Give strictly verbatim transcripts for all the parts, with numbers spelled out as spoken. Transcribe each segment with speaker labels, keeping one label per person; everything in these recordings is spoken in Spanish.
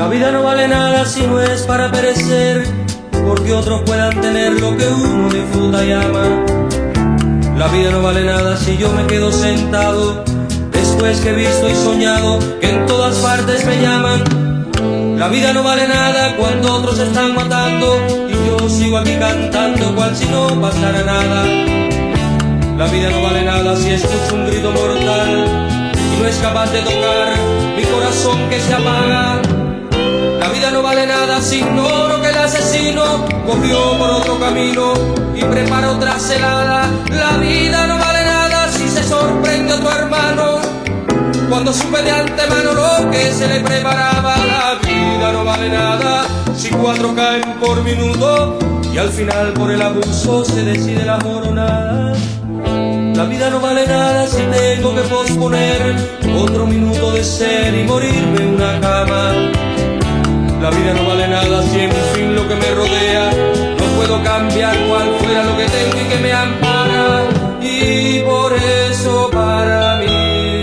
Speaker 1: vida no vale nada si no es para perecer, porque otros puedan tener lo que uno disfruta y ama. La vida no vale nada si yo me quedo sentado, después que he visto y soñado que en todas partes me llaman. La vida no vale nada cuando otros se están matando y yo sigo aquí cantando cual si no pasara nada. La vida no vale nada si escucho un grito mortal y no es capaz de tocar mi corazón que se apaga. La vida no vale nada si ignoro que el asesino cogió por otro camino y prepara otra celada. La vida no vale nada si se sorprende otro hermano cuando supe de antemano lo que se le preparaba. La vida no vale nada si cuatro caen por minuto y al final por el abuso se decide la jornada. La vida no vale nada si tengo que posponer otro minuto de ser y morirme en una cama. La vida no vale nada si en fin lo que me rodea no puedo cambiar cual fuera lo que tengo y que me ampara. Y por eso para mí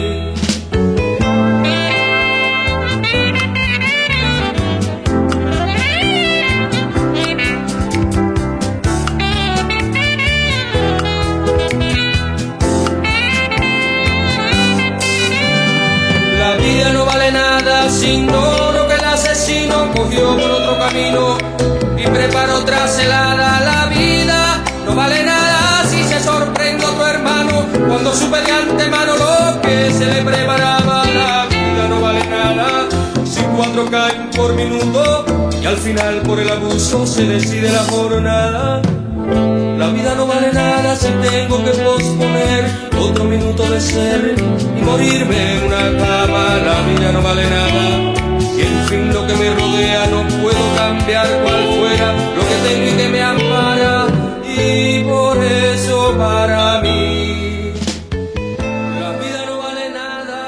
Speaker 1: la vida no vale nada si ignoro que el asesino cogió por otro camino y preparó otra celada. La vida no vale nada si se sorprende otro hermano cuando supe de antemano lo que se le preparaba. La vida no vale nada si cuatro caen por minuto y al final por el abuso se decide la jornada. La vida no vale nada si tengo que posponer otro minuto de ser y morirme en una cama. La vida no vale nada si en fin lo que me rodea no puedo cambiar cual fuera lo que tengo y que me ampara. Y por eso para mí la vida no vale nada.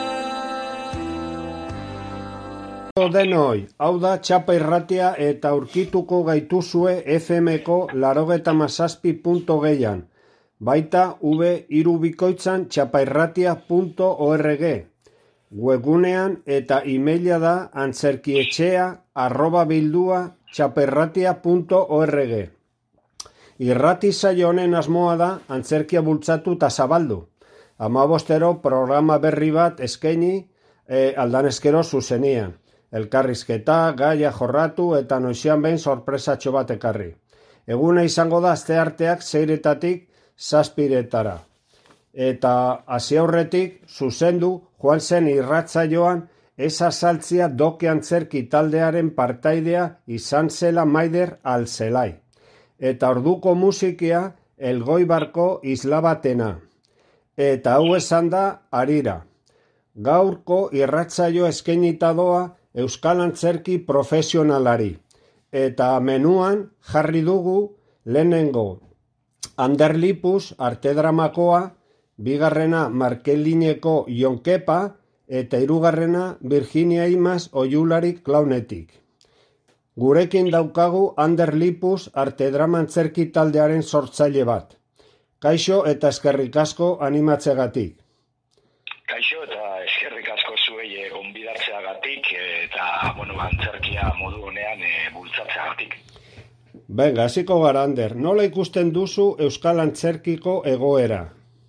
Speaker 2: Denoi, hau da Txapa Irratia eta aurkituko gaituzue F M-ko laurogeita hamazazpi puntu gehian. Baita v irubikoitzan txapairratia puntu org. Webunean eta emaila da antzerkietxea arroba bildua txapairratia puntu org. Irrati saio honen asmoa da antzerkia bultzatu eta zabaldu. Hamabostero programa berri bat eskaini e, aldanezkero zuzenian. Elkarrizketa, gaia jorratu eta noizean behin sorpresatxo bat ekarri. Eguna izango da astearteak seiretatik zazpiretara. Eta hasi aurretik zuzendu joan zen irratsaioan ez azaltzia doke antzerki taldearen partaidea izan zela Maider Alzelai. Eta orduko musikia Elgoibarko isla batena. Eta hau esan da harira. Gaurko irratsaio eskainita doa euskal antzerki profesionalari. Eta menuan jarri dugu lehenengo Anderlipus artedramakoa, bigarrena Markelineko Ionkepa eta hirugarrena Virginia Imaz Oiulari Klaunetik. Gurekin daukagu Anderlipus artedrama antzerki taldearen sortzaile bat. Kaixo eta eskerrik asko animatzegatik.
Speaker 3: Kaixo eta eskerrik asko zuei gonbidatzeagatik eta bueno, antzerkia modu honean e, bultzatzeagatik.
Speaker 2: Venga, hasiko gara, Ander. Nola ikusten duzu euskal antzerkiko egoera?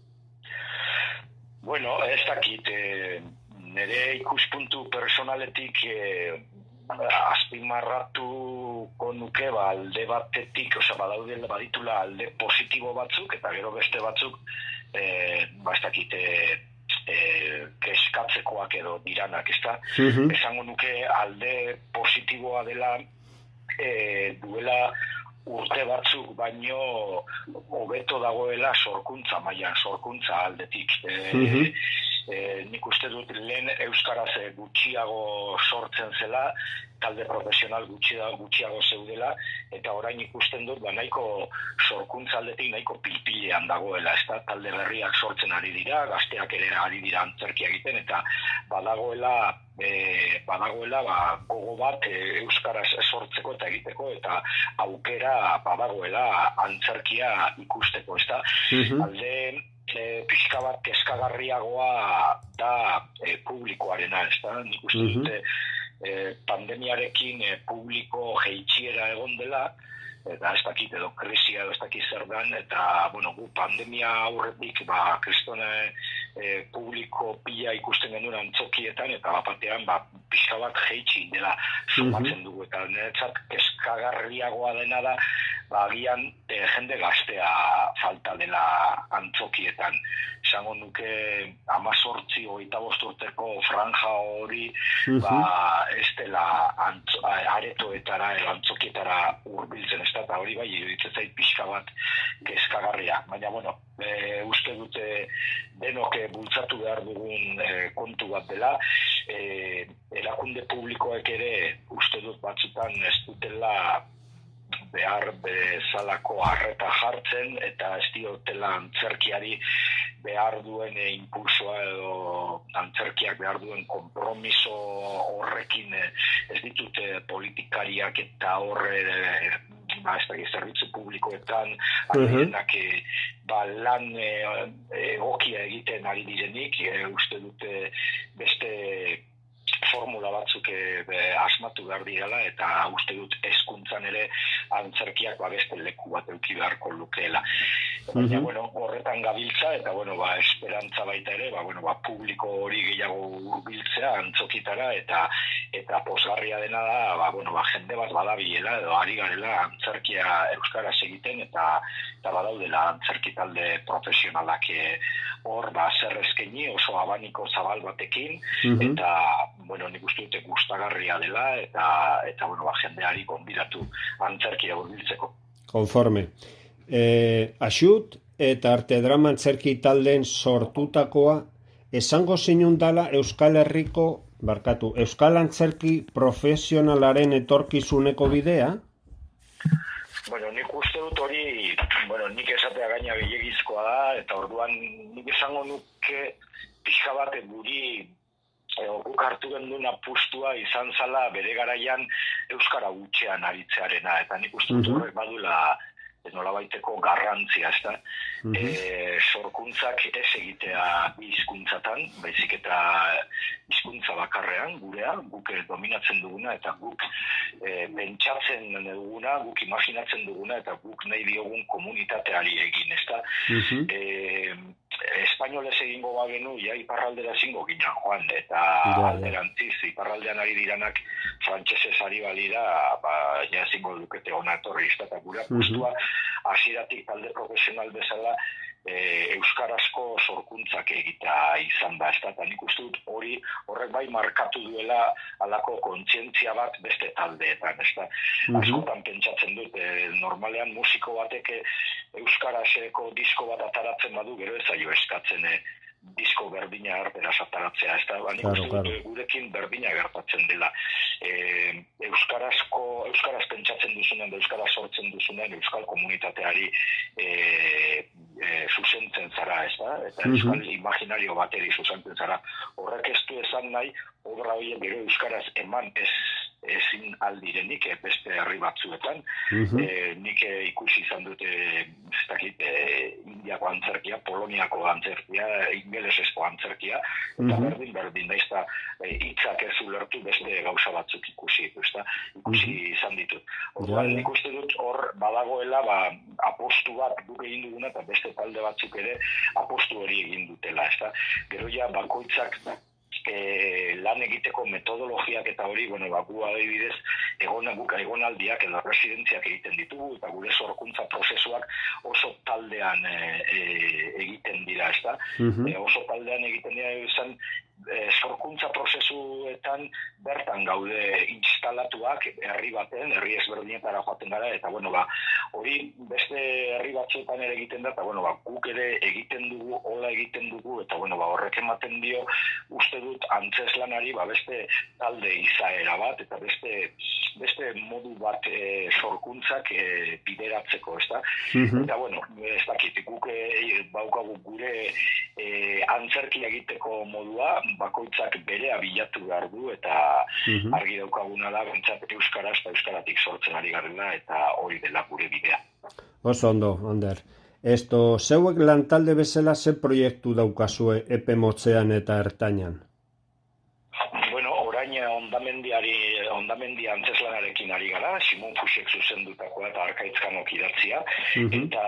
Speaker 3: Bueno, ez dakit, e, nire ikuspuntu personaletik e, azpimarratuko nuke ba, alde batetik, oza, badaude baditula alde positibo batzuk, eta gero beste batzuk, e, ba, ez dakit, e, e, keskatzekoak edo diranak, ezta? Uh-huh. Esango nuke alde positiboa dela e, duela urte batzuk baino hobeto dagoela sorkuntza mailan, sorkuntza aldetik. E, uh-huh. e, nik uste dut lehen euskaraz gutxiago sortzen zela, talde profesional gutxiago, gutxiago zeudela, eta orain ikusten dut ba, nahiko sorkuntza aldetik nahiko pilpilean dagoela, ez da, talde berriak sortzen ari dira, gazteak ere ari dira antzerkia egiten, eta badagoela E, badagoela ba, gogo bat e, euskaraz sortzeko eta egiteko eta aukera badagoela antzerkia ikusteko, ezta? Uh-huh. Alde e, pixka bat kezkagarriagoa da e, publikoarena, ezta? Nik uste dute uh-huh. e, pandemiarekin e, publiko jeitsiera egon dela, eta ez dakit edo krisia edo ez dakit zer dan, eta, bueno, gu pandemia aurretik, ba, kristone e, publiko pila ikusten genuen antzokietan, eta bapatean, ba, pixka bat jeitsi dela sumatzen dugu, eta niretzat eskagarriagoa dena da, ba, agian e, jende gaztea falta dela antzokietan. Esango nuke amazortzi hogeita bost urteko franja hori, ba, ez dela antzo, aretoetara edo antzokietara hurbiltzen, ez da, eta hori bai, iruditzen zait pixka bat kezkagarria. Baina, bueno, e, uste dute denok bultzatu behar dugun e, kontu bat dela, e, erakunde publikoek ere uste dut batzutan ez dutela behar bezalako arreta jartzen, eta ez diotela antzerkiari behar duen e, impulsoa edo antzerkiak behar duen konpromiso horrekin e, ez ditute politikariak eta horre e, ba, ez da, zerbitzu publikoetan adienak e, ba, lan e, egokia egiten ari direnik, e, uste dute beste formula batzuk e, asmatu behar direla, eta uste dut hezkuntzan ere antzerkiak ba, beste leku bat eduki beharko lukeela. Baina, uh-huh. bueno, horretan gabiltza, eta bueno, ba, esperantza baita ere, ba, bueno, ba, publiko hori gehiago hurbiltzea antzokitara, eta eta posgarria dena da, ba, bueno, ba, jende bat badabilela, edo ari garela antzerkia euskaraz egiten, eta, eta badaudela antzerki talde profesionalak hor, ba, zer eskaini oso abaniko zabal batekin, uh-huh. eta bueno, nik uste dute gustagarria dela, eta, eta bueno, ba, jendeari konbidatu antzerkia hurbiltzeko.
Speaker 2: Konforme. E, Axut eta Arte Drama antzerki taldeen sortutakoa esango zinun dala Euskal Herriko, barkatu, Euskal Antzerki profesionalaren etorkizuneko bidea?
Speaker 3: Bueno, nik uste dut hori, bueno, nik esatea gaina gehiagizkoa da, eta orduan nik esango nuke pixka bat guri guk hartu genduen apustua izan zala bere garaian euskara gutxean aritzearena, eta nik uste dut horrek badula nolabaiteko garrantzia, ez da? Uh-huh. E, sorkuntzak ez egitea hizkuntzatan, baizik eta hizkuntza bakarrean, gurea, guk dominatzen duguna, eta guk e, pentsatzen duguna, guk imaginatzen duguna, eta guk nahi diogun komunitateari egin, ez da? Uh-huh. E, espainolez egingo bagenu, ja iparraldera zingo gina joan, eta ja, alderantziz, iparraldean ari diranak frantsesez ari balira, ba, ja zingo dukete ona etorri, eta gure apustua, hasieratik talde profesional bezala, e, euskarazko sorkuntzak egita izan da, ez da, eta nik uste dut hori horrek bai markatu duela alako kontzientzia bat beste taldeetan, ez da. Uh-huh. Askotan pentsatzen dut, e, normalean musiko batek euskarazeko disko bat ataratzen badu, gero ez zaio eskatzen e, disko berdina erderaz ataratzea, ez da, baina claro, uste dut claro. Gurekin berdina gertatzen dela. E, euskarazko, euskaraz pentsatzen duzunen, euskaraz sortzen duzunen, euskal komunitateari e, e, zuzentzen zara, ez da, eta uh-huh. euskal imaginario bateri zuzentzen zara. Horrek ez du esan nahi, obra horiek gero euskaraz eman ez ezin aldirenik e, beste herri batzuetan. Uh-huh. E, nik e, ikusi izan dute ez dakit, e, Indiako antzerkia, Poloniako antzerkia, ingelesezko antzerkia, eta uh-huh. berdin, berdin, da izta hitzak ez ulertu beste gauza batzuk ikusi, ezta? Ikusi uh-huh. izan ditut. Orduan, nik uste dut hor badagoela ba, apostu bat guk egin duguna, eta beste talde batzuk ere apostu hori egin dutela, ezta? Gero ja bakoitzak E, lan egiteko metodologiak eta hori, bueno, ba, gu adibidez egona guk egonaldiak edo residentziak egiten ditugu, eta gure sorkuntza prozesuak oso taldean e, e, egiten dira, ez da? Uh-huh. E, oso taldean egiten dira, izan, e, sorkuntza prozesuetan bertan gaude instalatuak herri baten, herri ezberdinetara joaten gara, eta bueno, ba, hori beste herri batzuetan ere egiten da, eta bueno, ba, guk ere egiten dugu, hola egiten dugu, eta bueno, ba, horrek ematen dio, uste dut antzeslanari ba, beste talde izaera bat, eta beste, beste modu bat e, sorkuntzak e, bideratzeko, ez da? Uh-huh. Eta bueno, ez dakit, guk e, baukagu gure e, antzerki egiteko modua, bakoitzak berea bilatu behar du, eta uh-huh. argi daukaguna da, bentsat euskaraz eta euskaratik sortzen ari garela, eta hori dela gure bidea.
Speaker 2: Oso ondo, Ander. Esto, zeuek lantalde bezala ze proiektu daukazue epe motzean eta ertainan?
Speaker 3: Bueno, orain ondamendiari, ondamendi antzeslanarekin ari gara, Simon Fuxek zuzendutakoa eta Arkaitzkanok idatzia, mm-hmm. eta,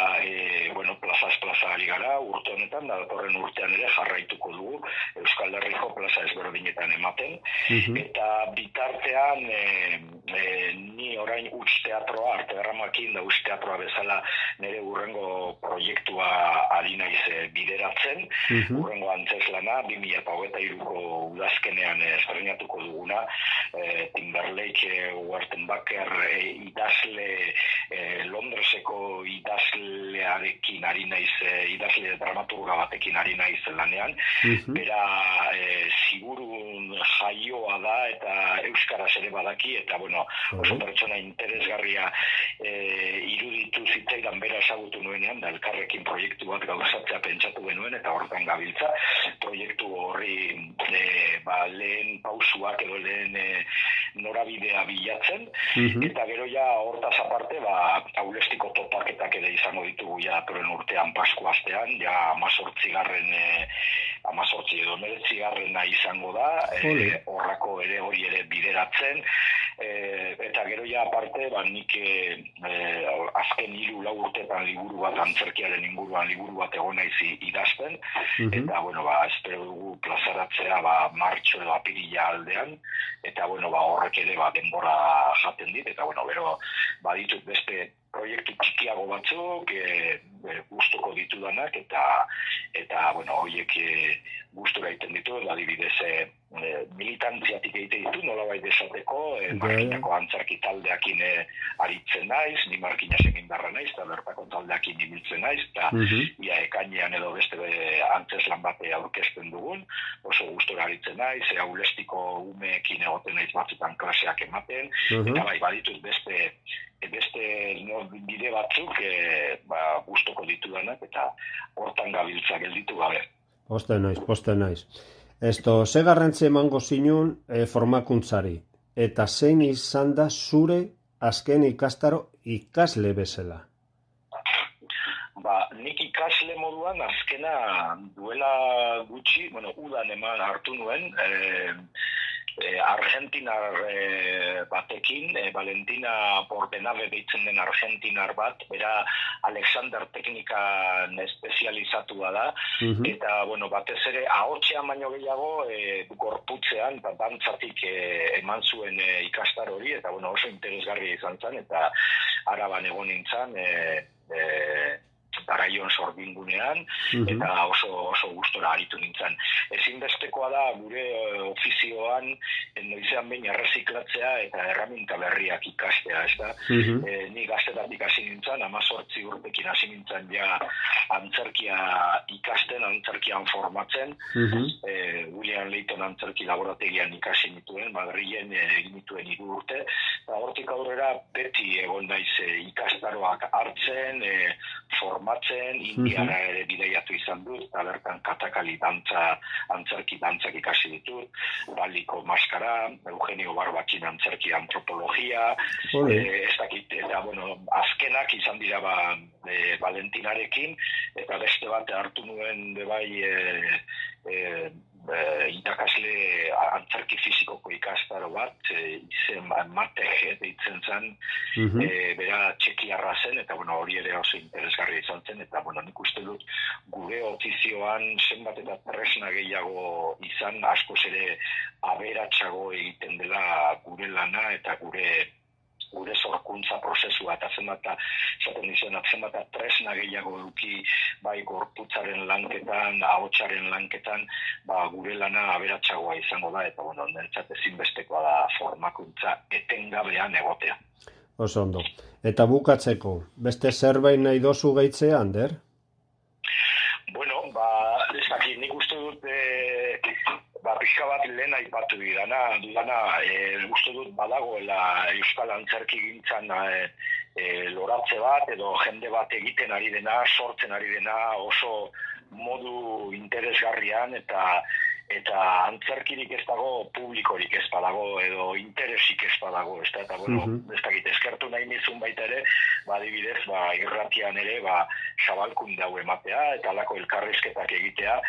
Speaker 3: e, bueno, plazaz plaza ari gara, urte honetan, da datorren urtean ere jarraituko dugu, Euskal Herriko plaza ezberdinetan ematen, mm-hmm. eta bitartean, e, e, ni orain Huts teatroa, Arte Derramakin da Huts teatroa bezala nire urrengo proiektua ari naiz bideratzen, mm-hmm. urrengo antzeslana, bi mila hogeita hiruko udazkenean estrenatuko duguna, e, Timberlake, Wartenbacker e, idazle, e, Londreseko idazlearekin ari naiz, e, idazle dramaturga batekin ari naiz lanean, mm-hmm. bera e, zigurun jaioa da eta euskaraz ere badaki, eta bueno, oso pertsona interesgarria e, iruditu zitzaidan bera ezagutu nuenean, da elkarrekin proiektu bat gauzatzea pentsatu genuen, eta hortan gabiltza, proiektu horri e, ba, lehen pausuak edo lehen e, norabidea bilatzen, mm-hmm. eta gero ja hortaz aparte, ba, aulestiko topaketak ere izango ditugu ja datorren urtean Pasku astean, ja amazortzigarren e, amazortzi edo meretzigarrena izango da, e, horrako ere hori ere bideratzen, e, eta gero ja aparte, ba, nik e, azken hiru lau urtetan liburu bat, antzerkiaren inguruan liburu bat egon naiz idazten, mm-hmm. eta bueno, ba, espero dugu plazaratzea ba, martxo edo apirila aldean, eta bueno, ba, horrek ere ba, denbora jaten dit, eta bueno, gero baditut beste proiektu txikiago batzuk, e, e, gustuko ditudanak, eta, eta bueno, horiek e, gustura egiten ditu, adibidez, e, militantziatik egiten ditu, nolabait esateko, e, Markinako antzerki taldeakin e, aritzen naiz, ni Markinasen indarra naiz, eta bertako taldeakin ibiltzen naiz, eta mm-hmm. ia ekainean edo beste antzeslan bate aurkezten dugun, oso gustura aritzen naiz, e, aulestiko umeekin egoten naiz batzutan klaseak ematen, mm-hmm. eta bai, baditut beste beste no, bide batzuk e, ba, gustoko ditudanak eta hortan gabiltza gelditu gabe.
Speaker 2: Poste naiz, poste naiz. Esto, ze garrantzi emango zinun e, formakuntzari, eta zein izan da zure azken ikastaro ikasle bezala?
Speaker 3: Ba, nik ikasle moduan azkena duela gutxi, bueno, udan eman hartu nuen, e, E, Argentinar e, batekin, e, Valentina Bordenave deitzen den argentinar bat, bera Alexander teknikan espezializatua da, mm-hmm. eta bueno, batez ere ahotsean baino gehiago e, gorputzean, eta dantzatik e, eman zuen e, ikastar hori, eta bueno, oso interesgarria izan zen, eta Araban egon nintzen, e, e, Garaion Sorgingunean, mm-hmm. eta oso, oso gustora aritu nintzen. Ezinbestekoa da gure ofizioan noizean behin erreziklatzea eta erraminta berriak ikastea, ez da? Mm-hmm. E, ni gaztetatik hasi nintzen, amazortzi urtekin hasi nintzen ja antzerkia ikasten, antzerkian formatzen, mm-hmm. e, William Layton antzerki laborategian ikasi nituen, Madrilen egin nituen hiru urte, eta hortik aurrera beti egon naiz e, ikastaroak hartzen, e, formatzen, Indiara ere bideiatu izan dut, eta bertan katakali dantza, antzerki dantzak ikasi ditut, Baliko maskara, Eugenio Barbakin antzerki antropologia, e, ez dakit, eta bueno, azkenak izan dira ba, e, Valentinarekin, eta beste bat hartu nuen de bai e, e, e, irakasle antzerki fizikoko ikastaro bat, e, izen Matej deitzen zen, mm-hmm. e, bera txekiarra zen, eta bueno, hori ere oso interesgarria izan zen, eta bueno, nik uste dut gure ofizioan zenbat eta tresna gehiago izan, askoz ere aberatsago egiten dela gure lana eta gure gure sorkuntza prozesua, eta zenbat esaten dizuenak, zenbat tresna gehiago eduki bai gorputzaren lanketan, ahotsaren lanketan, ba, gure lana aberatsagoa izango da, eta bueno, niretzat ezinbestekoa da formakuntza etengabean egotea.
Speaker 2: Oso ondo. Eta bukatzeko, beste zerbait nahi dozu gehitzea, Ander?
Speaker 3: Bueno, ba, ez dakit, nik uste dut e, ba, pixka bat lehen aipatu didana, dudana, e, uste dut badagoela Euskal Antzerki gintzan e, e, loratze bat, edo jende bat egiten ari dena, sortzen ari dena oso modu interesgarrian, eta eta antzerkirik ez dago, publikorik ez badago, edo interesik ez badago, ez da, eta bueno, mm-hmm. ez dakit, eskertu nahi nizun baita ere, ba, adibidez, ba, irratian ere, ba, zabalkunde hau ematea, eta alako elkarrizketak egitea,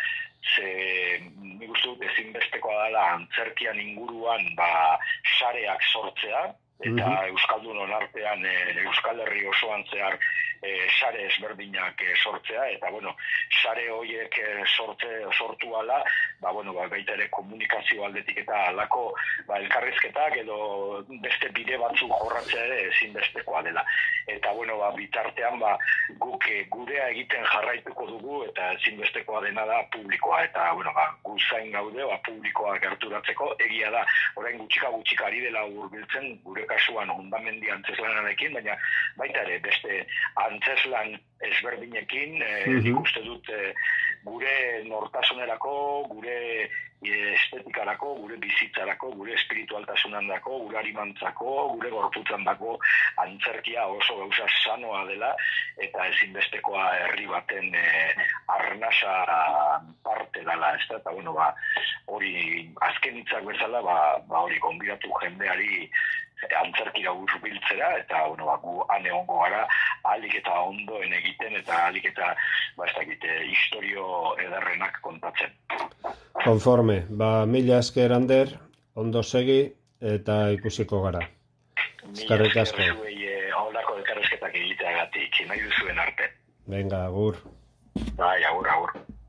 Speaker 3: ze nik uste dut ezinbestekoa dela antzerkian inguruan ba, sareak sortzea, eta mm-hmm. Euskaldunon artean Euskal Herri osoan zehar e, sare ezberdinak e, sortzea, eta bueno, sare horiek e, sortze, sortu ala, ba, bueno, ba, baita ere komunikazio aldetik eta alako ba, elkarrizketak edo beste bide batzuk jorratzea ere ezinbestekoa dela. Eta bueno, ba, bitartean ba, guk e, gurea egiten jarraituko dugu eta ezinbestekoa dena da publikoa, eta bueno, ba, gu zain gaude ba, publikoa gerturatzeko, egia da, orain gutxika gutxika ari dela hurbiltzen gure kasuan hondamendi antzeslanarekin, baina baita ere beste antzeslan ezberdinekin, mm-hmm. e, ikuste dut e, gure nortasunerako, gure estetikarako, gure bizitzarako, gure espiritualtasunandako, gure arimantzako, gure gorputzandako antzerkia oso gauza sanoa dela, eta ezinbestekoa herri baten e, arnasa parte dela, ez da, eta bueno, ba, hori azken hitzak bezala, ba, ba hori gonbidatu jendeari antzerkira hurbiltzera, eta bueno, ba, gu han egongo gara ahalik eta ondoen egiten eta ahalik eta ba, ez dakite, historio ederrenak kontatzen.
Speaker 2: Konforme, ba, mila esker Ander, ondo segi eta ikusiko gara. Eskerrik asko.
Speaker 3: Mila esker zuei holako elkarrizketak egiteagatik, nahi duzuen arte.
Speaker 2: Venga, agur.
Speaker 3: Bai, agur, agur.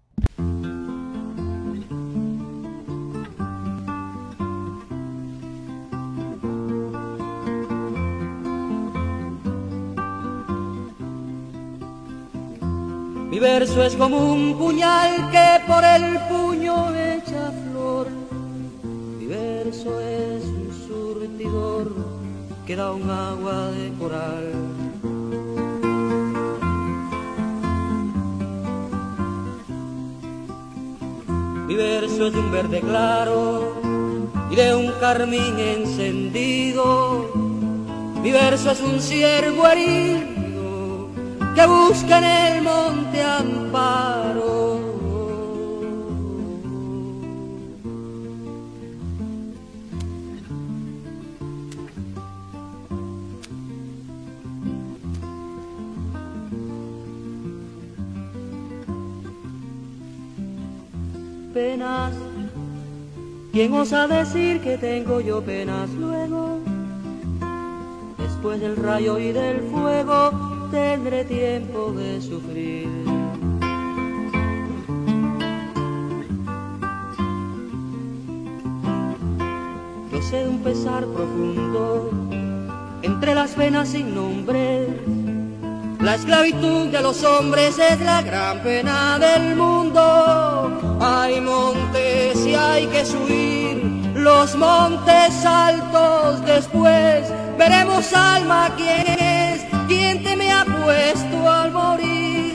Speaker 1: Mi verso es como un puñal que por el puño echa flor. Mi verso es un surtidor que da un agua de coral. Mi verso es de un verde claro y de un carmín encendido. Mi verso es un ciervo herido que busca en el monte amparo. Penas, ¿quién osa decir que tengo yo penas luego? Después del rayo y del fuego tendré tiempo de sufrir. Yo sé de un pesar profundo entre las venas sin nombre. La esclavitud de los hombres es la gran pena del mundo. Hay montes y hay que subir los montes altos. Después veremos alma quién es, quién te me ha puesto al morir.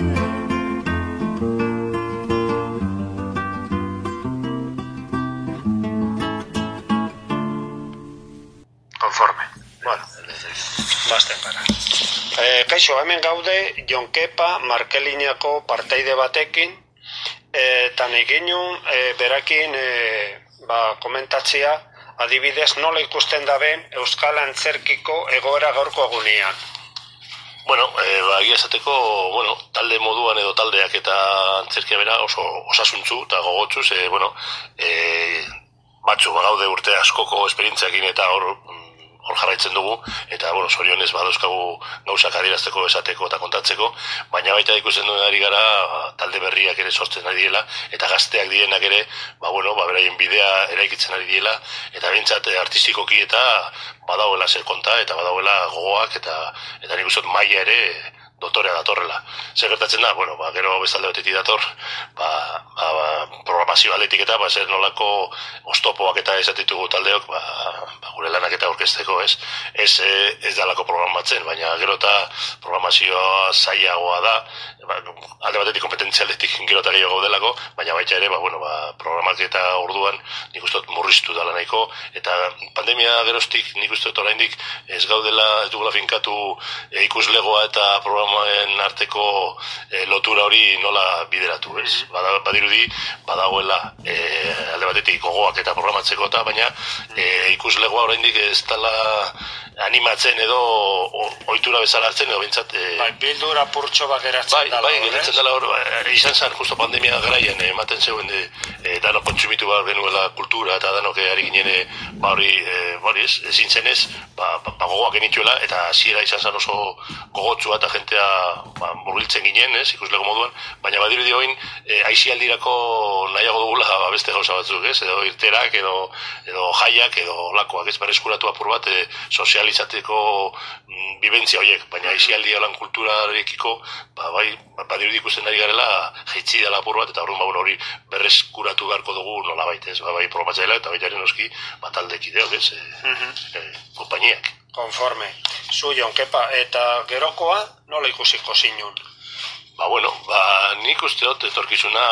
Speaker 4: Konforme. Bueno, basten gara. E, kaixo, hemen gaude Jon Kepa Markelinako parteide batekin, eta neginun e, berakin e, ba, komentatzea adibidez nola ikusten daben Euskal Antzerkiko egoera gaurko egunean.
Speaker 5: Bueno, eh, ba, egia esateko, bueno, talde moduan edo taldeak eta antzerkia bera oso osasuntzu eta gogotzuz, eh, bueno, eh, batzu bagaude urte askoko esperientziakin eta hor hor jarraitzen dugu, eta, bueno, zorionez badauzkagu gauzak adierazteko, esateko eta kontatzeko, baina baita ikusten duen ari gara talde berriak ere sortzen ari diela, eta gazteak dienak ere, ba, bueno, ba, beraien bidea eraikitzen ari diela, eta bintzat artistikoki eta badauela zer konta, eta badauela gogoak, eta, eta nik uste dut maila ere dotorea datorrela. Zer gertatzen da, bueno, ba, gero bestalde batetik dator, ba, ba, ba, programazio aldetik eta, ba, zer nolako oztopoak eta esatitugu taldeok, ba, ba, gure lanak eta orkesteko, ez? Ez, ez dalako programatzen, baina gero eta programazioa zailagoa da, ba, alde batetik kompetentzia aldetik gero eta gehiago delako, baina baita ere, ba, bueno, ba, programak eta orduan nik uste dut murriztu dala nahiko, eta pandemia geroztik nik uste dut oraindik ez gaudela, ez dugula finkatu e, ikuslegoa eta programa arteko e, lotura hori nola bideratu, ez? Bada, badirudi, badagoela e, alde batetik gogoak eta programatzeko eta, baina e, ikuslegoa oraindik ez dela animatzen edo ohitura bezala hartzen edo bintzat... E...
Speaker 4: Bai, bildura purtxo bat geratzen
Speaker 5: bai,
Speaker 4: dela.
Speaker 5: Bai, geratzen dela hor, izan zen, justo pandemia garaian, ematen zeuen de, e, dano kontsumitu behar genuela kultura eta danok ari ginen, ba hori, e, hori ez, ezin zenez, ba, ba, ba gogoak genituela, eta hasiera izan zen oso gogotzua eta jentea ba, murgiltzen ginen, ez, ikuslego moduan, baina badirudi hoin, e, aizialdirako nahiago dugula ba, beste gauza batzuk, ez, edo irterak, edo, edo jaiak, edo lakoak, ez, berreskuratu apur bat, e, sozializateko mm, bibentzia horiek, baina aizialdi lan kulturarekiko, ba, bai, badirudi ikusten ari garela, jaitsi dela apur bat, eta orduan ba, hori berreskuratu beharko dugu nola baita, ez, ba, bai, probatzaila, eta baitaren oski, bat aldekideok, ez, e, uh-huh. e, kompainiak.
Speaker 4: Konforme. Zu, Jon Kepa, eta gerokoa nola ikusiko zinun?
Speaker 5: Ba, bueno, ba, nik usteot etorkizuna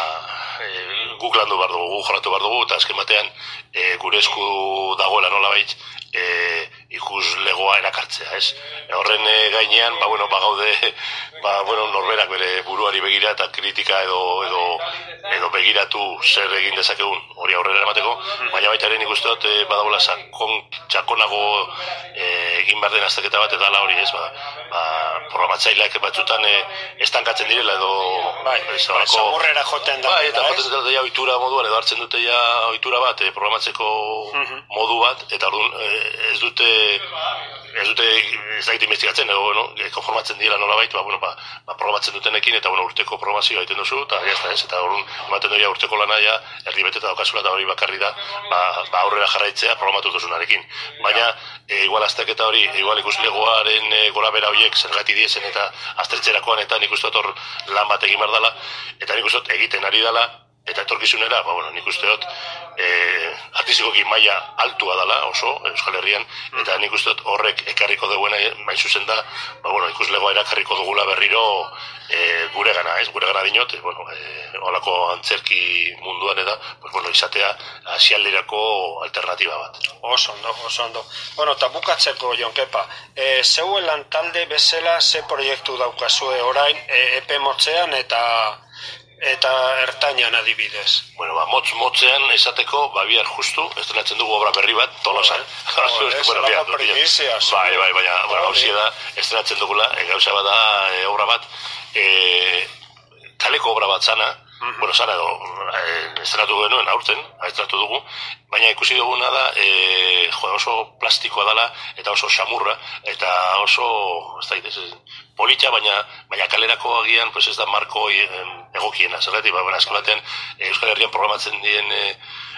Speaker 5: e, guk landu behar dugu, guk jorratu behar dugu, eta azken batean e, gure esku dagoela nola baitz, e, ikus legoa erakartzea, ez? E, horren e, gainean, ba, bueno, ba, gaude, ba, bueno, norberak bere buruari begira eta kritika edo, edo, edo begiratu zer egin dezakegun hori aurrera eramateko, baina baita ere nik usteot e, badagoela sakon, txakonago e, egin behar den azterketa bat edala hori, ez? Ba, ba, programatzaileak batzutan e, estankatzen direla edo...
Speaker 4: Bai, ba, zamurrera joten da.
Speaker 5: Bai, eta joten dut ja ohitura moduan, edo hartzen dute ja ohitura bat, e, programatzeko uh-huh. modu bat, eta orduan e, ez dute... ez dute ez daite investigatzen, edo, bueno, konformatzen dira nola baitu, ba, bueno, ba, ba, programatzen dutenekin, eta, bueno, urteko programazioa egiten duzu, eta jazta ez, eta orduan, ematen doia urteko lana ja, erdi beteta daukazula, eta hori bakarri da, ba, ba aurrera jarraitzea programatu duzunarekin. Baina, e, igual azterketa hori, igual ikuslegoaren e, gora bera horiek zergati diezen, eta aztertzerakoan, eta nik uste hor lan bat egin behar dela, eta nik uste egiten ari dela, eta etorkizunera, ba, bueno, nik uste dut, e, artistikoki maila altua dela oso, Euskal Herrian, eta nik uste dut horrek ekarriko duena, main zuzen da, ba, bueno, ikuslegoa erakarriko dugula berriro e, gure gana, ez, gure gana dinot, e, bueno, e, olako antzerki munduan eda, pues, bueno, izatea asialdirako alternatiba bat.
Speaker 4: Oso ondo, oso ondo. Bueno, eta bukatzeko, Jon Kepa, e, zeuelan talde bezala ze proiektu daukazue orain, e, epe motzean eta... eta ertainan adibidez.
Speaker 5: Bueno, ba, motz motzean esateko, ba, bihar justu, estrenatzen dugu obra berri bat, Tolosan.
Speaker 4: Oh, ez lako primizia.
Speaker 5: Bai, bai, baina, bueno, gauzia da, estrenatzen dugula, e, gauza bat da, e, obra bat, e, kaleko obra bat zana, uh-huh. bueno, zana edo, e, estrenatu genuen aurten, estrenatu dugu, baina ikusi duguna da, e, jo, oso plastikoa dela, eta oso xamurra, eta oso, ez da, ez, politxa, baina, baina kalerako agian, pues ez da marko egokiena, zerretik, ba, baina azken batean, Euskal Herrian programatzen dien e,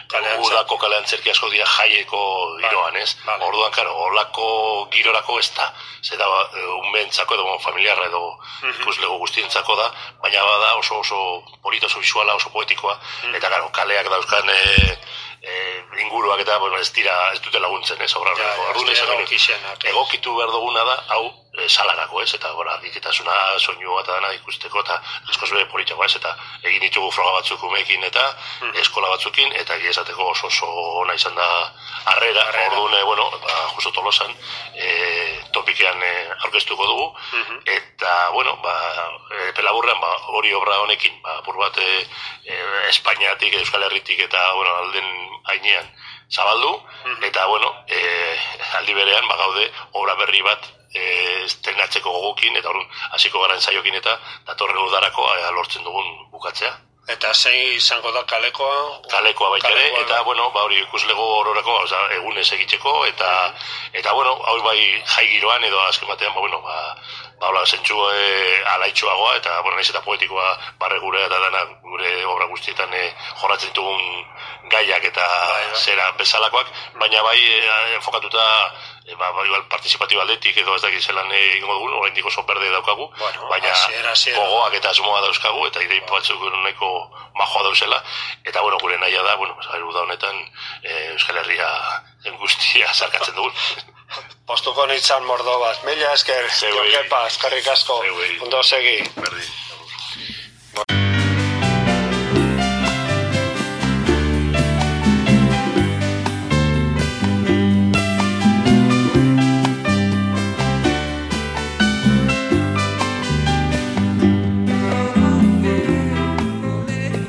Speaker 5: udako kalean zerki asko dira jaieko giroan, ez? Vale. Orduan, karo, olako girorako ez da, ze da, unbentzako edo familiarra edo uh-huh. ikuslego guztientzako da, baina bada oso oso polita, oso visuala, oso poetikoa, uh-huh. eta, karo, kaleak dauzkan e, e, inguruak eta, bueno, ez dira, ez dute laguntzen, ez? Obra, ja, ja, orduan, ez egokitu behar duguna da, hau, salarako, ez, eta gora, diketasuna, soinua eta dana ikusteko, eta askoz bere politxako, ez, eta egin ditugu froga batzuk umekin eta mm. eskola batzukin, eta egia esateko oso oso ona izan da harrera, orduan, bueno, ba, justo Tolosan, e, topikean e, aurkeztuko dugu, mm-hmm. eta, bueno, ba, e, pelaburrean, ba, hori obra honekin, ba, pur bat, e, e, Espainiatik, Euskal Herritik, eta, bueno, alden hainean zabaldu, mm-hmm. eta, bueno, e, aldi berean, ba, gaude, obra berri bat, estrenatzeko gogokin, eta orduan hasiko gara ensaiokin eta datorren udarako lortzen dugun bukatzea.
Speaker 4: Eta zein izango da kalekoa?
Speaker 5: Kalekoa baita ere, eta, bueno, ba, hori ikuslego hororako, oza, egunez egitzeko, eta, eta, bueno, hau bai jai giroan, edo azken batean, ba, bueno, ba, ba, hola, zentsu e, alaitxoagoa, eta, bueno, naiz eta poetikoa barre gure, eta dana gure obra guztietan e, jorratzen dugun gaiak eta bai, bai. Zera bezalakoak, baina bai e, enfokatuta e, ba, ba, igual partizipatiba aldetik edo ez dakit zelan egingo dugun, oraindik oso berde daukagu, bueno, baina asiera, asiera. Gogoak eta asmoa dauzkagu, eta idei batzuk nahiko majoa dauzela, eta, bueno, gure nahia da, bueno, da honetan e, Euskal Herria guztia zarkatzen dugun.
Speaker 4: Postuko nintzen mordo bat. Mila esker, Jon Kepa, eskerrik asko, ondo segi.
Speaker 5: Berdin.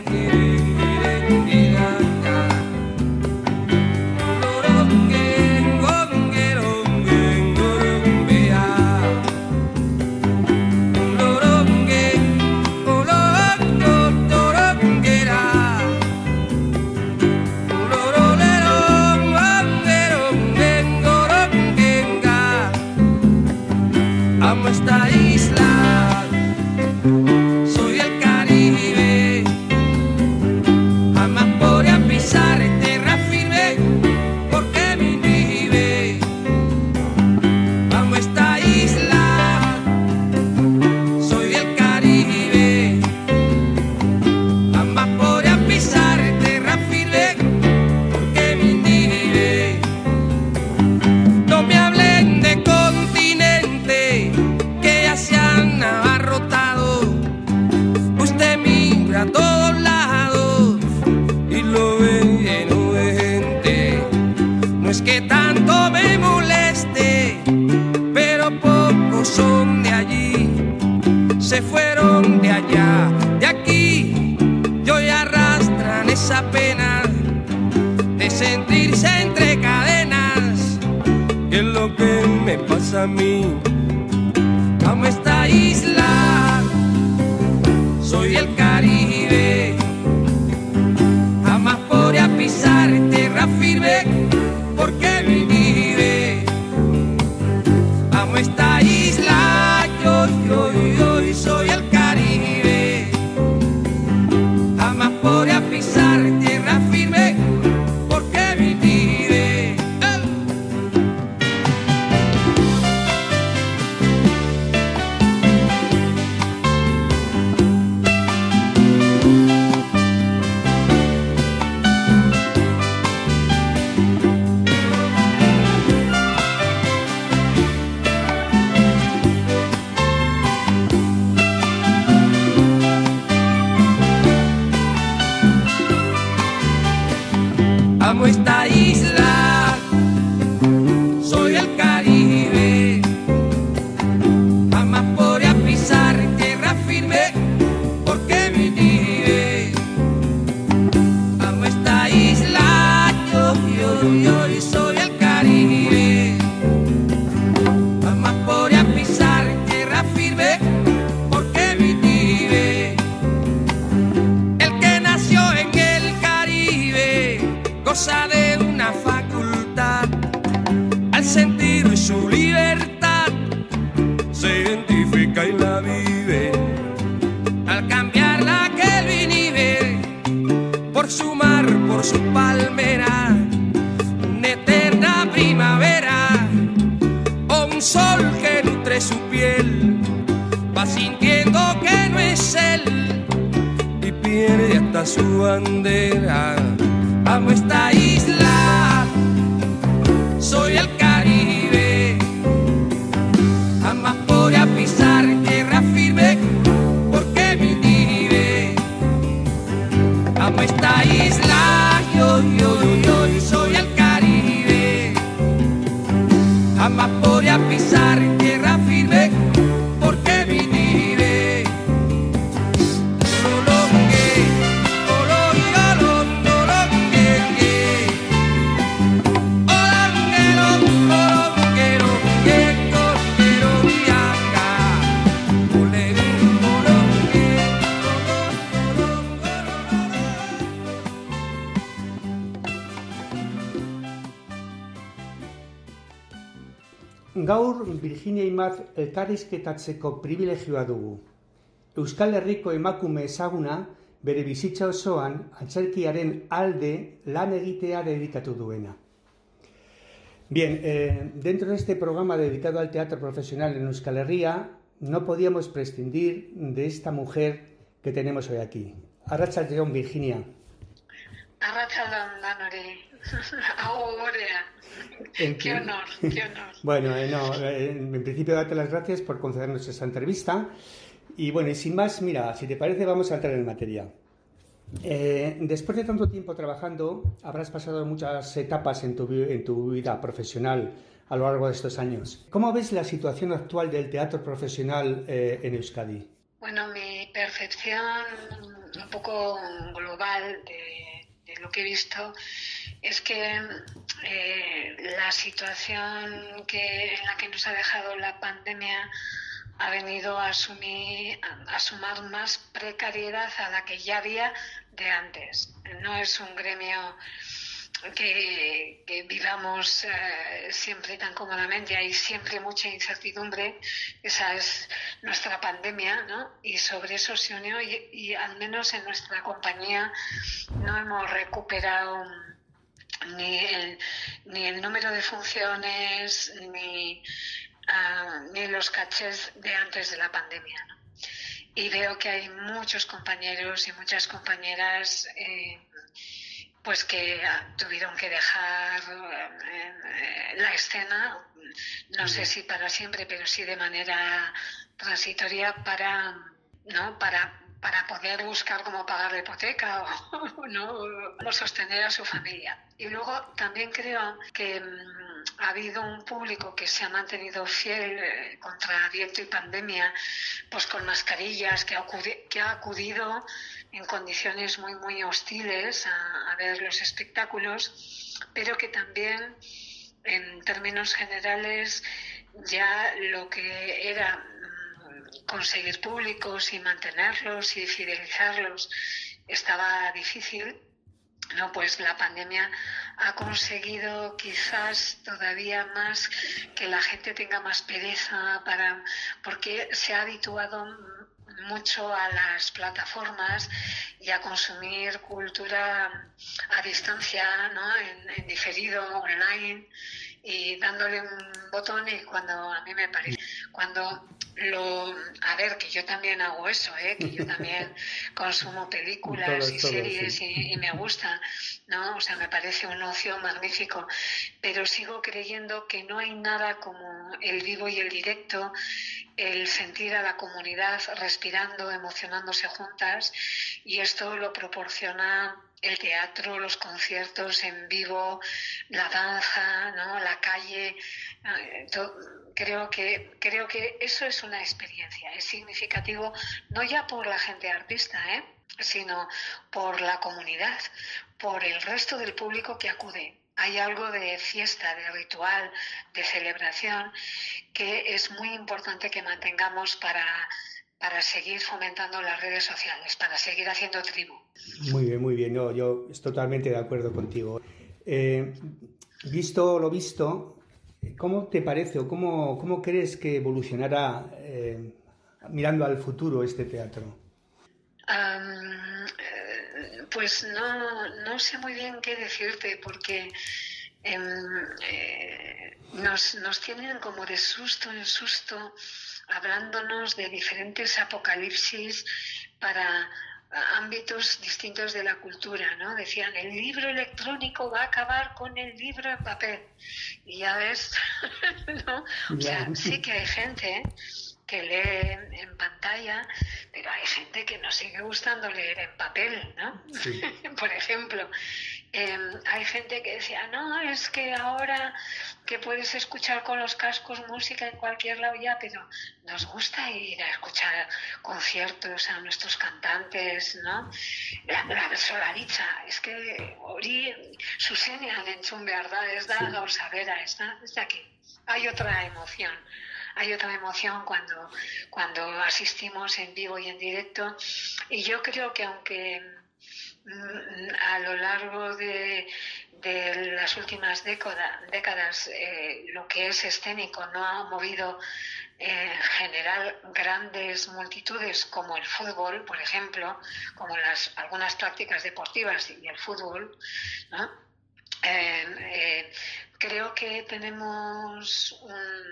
Speaker 1: Again. ya de aquí yo ya arrastran esa pena de sentirse entre cadenas. ¿Qué es lo que me pasa a mí? Amo esta isla, soy el Caribe, jamás podría pisar tierra firme porque mi vive. Amo esta isla, yo, yo, yo, soy el Caribe, jamás podría pisar tierra firme porque mi vive. Amo esta isla, soy el Caribe, jamás podría pisar tierra firme porque mi vive. Amo esta isla, yo, yo, yo, y soy el Caribe, jamás podría pisar tierra firme porque mi vive. El que nació en el Caribe goza de una facultad, al sentir su libertad se identifica y la vive, al cambiarla que él inhibe por su mar, por su palmera, una eterna primavera o un sol que nutre su piel, va sintiendo que no es él y pierde hasta su bandera. Amo esta isla, soy el Caribe, jamás podría pisar tierra firme porque mi vive. Amo esta isla, yo, yo, yo, yo, soy el Caribe, jamás podría pisar tierra firme porque mi vive.
Speaker 6: Gaur Virginia Imaz elkarrizketatzeko pribilegioa dugu. Euskal Herriko emakume ezaguna bere bizitza osoan antzerkiaren alde lan egitea dedikatu duena. Bien, eh, dentro de este programa dedicado al teatro profesional en Euskal Herria, no podíamos prescindir de esta mujer que tenemos hoy aquí. Arratsaldeon, Virginia.
Speaker 7: Arratsaldeon, danori. Agorea. Qué honor, qué honor.
Speaker 6: Bueno, eh, no, eh, en principio darte las gracias por concedernos esta entrevista. Y bueno, y sin más, mira, si te parece, vamos a entrar en materia. Eh, después de tanto tiempo trabajando, habrás pasado muchas etapas en tu, en tu vida profesional a lo largo de estos años. ¿Cómo ves la situación actual del teatro profesional eh, en Euskadi?
Speaker 7: Bueno, mi percepción un poco global de, de lo que he visto es que eh, la situación que, en la que nos ha dejado la pandemia ha venido a asumir, a sumar más precariedad a la que ya había de antes. No es un gremio que, que vivamos eh, siempre tan cómodamente, hay siempre mucha incertidumbre, esa es nuestra pandemia, ¿no? Y sobre eso se unió y, y al menos en nuestra compañía no hemos recuperado ni el, ni el número de funciones, ni... Uh, ni los cachés de antes de la pandemia, ¿no? Y veo que hay muchos compañeros y muchas compañeras eh, pues que uh, tuvieron que dejar uh, la escena, no sé si para siempre, pero sí de manera transitoria para, ¿no? para, para poder buscar cómo pagar la hipoteca o, ¿no? o sostener a su familia. Y luego también creo que ha habido un público que se ha mantenido fiel eh, contra viento y pandemia, pues con mascarillas, que ha, acudi- que ha acudido en condiciones muy, muy hostiles a, a ver los espectáculos, pero que también, en términos generales, ya lo que era mm, conseguir públicos y mantenerlos y fidelizarlos estaba difícil. No, pues la pandemia ha conseguido quizás todavía más que la gente tenga más pereza para, porque se ha habituado mucho a las plataformas y a consumir cultura a distancia, ¿no? En, en diferido, online, y dándole un botón, y cuando a mí me parece, cuando lo, a ver, que yo también hago eso, ¿eh? Que yo también consumo películas
Speaker 6: todo,
Speaker 7: y
Speaker 6: todo,
Speaker 7: series
Speaker 6: sí.
Speaker 7: y, y me gusta, ¿no? O sea, me parece un ocio magnífico, pero sigo creyendo que no hay nada como el vivo y el directo, el sentir a la comunidad respirando, emocionándose juntas, y esto lo proporciona el teatro, los conciertos en vivo, la danza, ¿no? La calle. Creo que, creo que eso es una experiencia, es significativo, no ya por la gente artista, ¿eh? Sino por la comunidad, por el resto del público que acude. Hay algo de fiesta, de ritual, de celebración, que es muy importante que mantengamos para, para seguir fomentando las redes sociales, para seguir haciendo tribu.
Speaker 6: Muy bien, muy bien. No, yo estoy totalmente de acuerdo contigo. Eh, visto lo visto, ¿cómo te parece o cómo, cómo crees que evolucionará eh, mirando al futuro este teatro?
Speaker 7: Um, pues no, no sé muy bien qué decirte, porque eh, eh, nos, nos tienen como de susto en susto, hablándonos de diferentes apocalipsis para ámbitos distintos de la cultura, ¿no? Decían, el libro electrónico va a acabar con el libro en papel. Y ya ves, ¿no? O sea, sí que hay gente que lee en pantalla, pero hay gente que nos sigue gustando leer en papel, ¿no? Sí. Por ejemplo, eh, hay gente que decía, no, es que ahora que puedes escuchar con los cascos música en cualquier lado ya, pero nos gusta ir a escuchar conciertos a nuestros cantantes, ¿no? La, la Solaritza, es que hori zuzenean entzun behar da, ez da gauza bera, ez da, ez aquí. Hay otra emoción. Hay otra emoción cuando, cuando asistimos en vivo y en directo, y yo creo que aunque mm, a lo largo de, de las últimas década, décadas eh, lo que es escénico no ha movido eh, en general grandes multitudes como el fútbol, por ejemplo, como las algunas prácticas deportivas y el fútbol, ¿no? Eh, eh, creo que tenemos un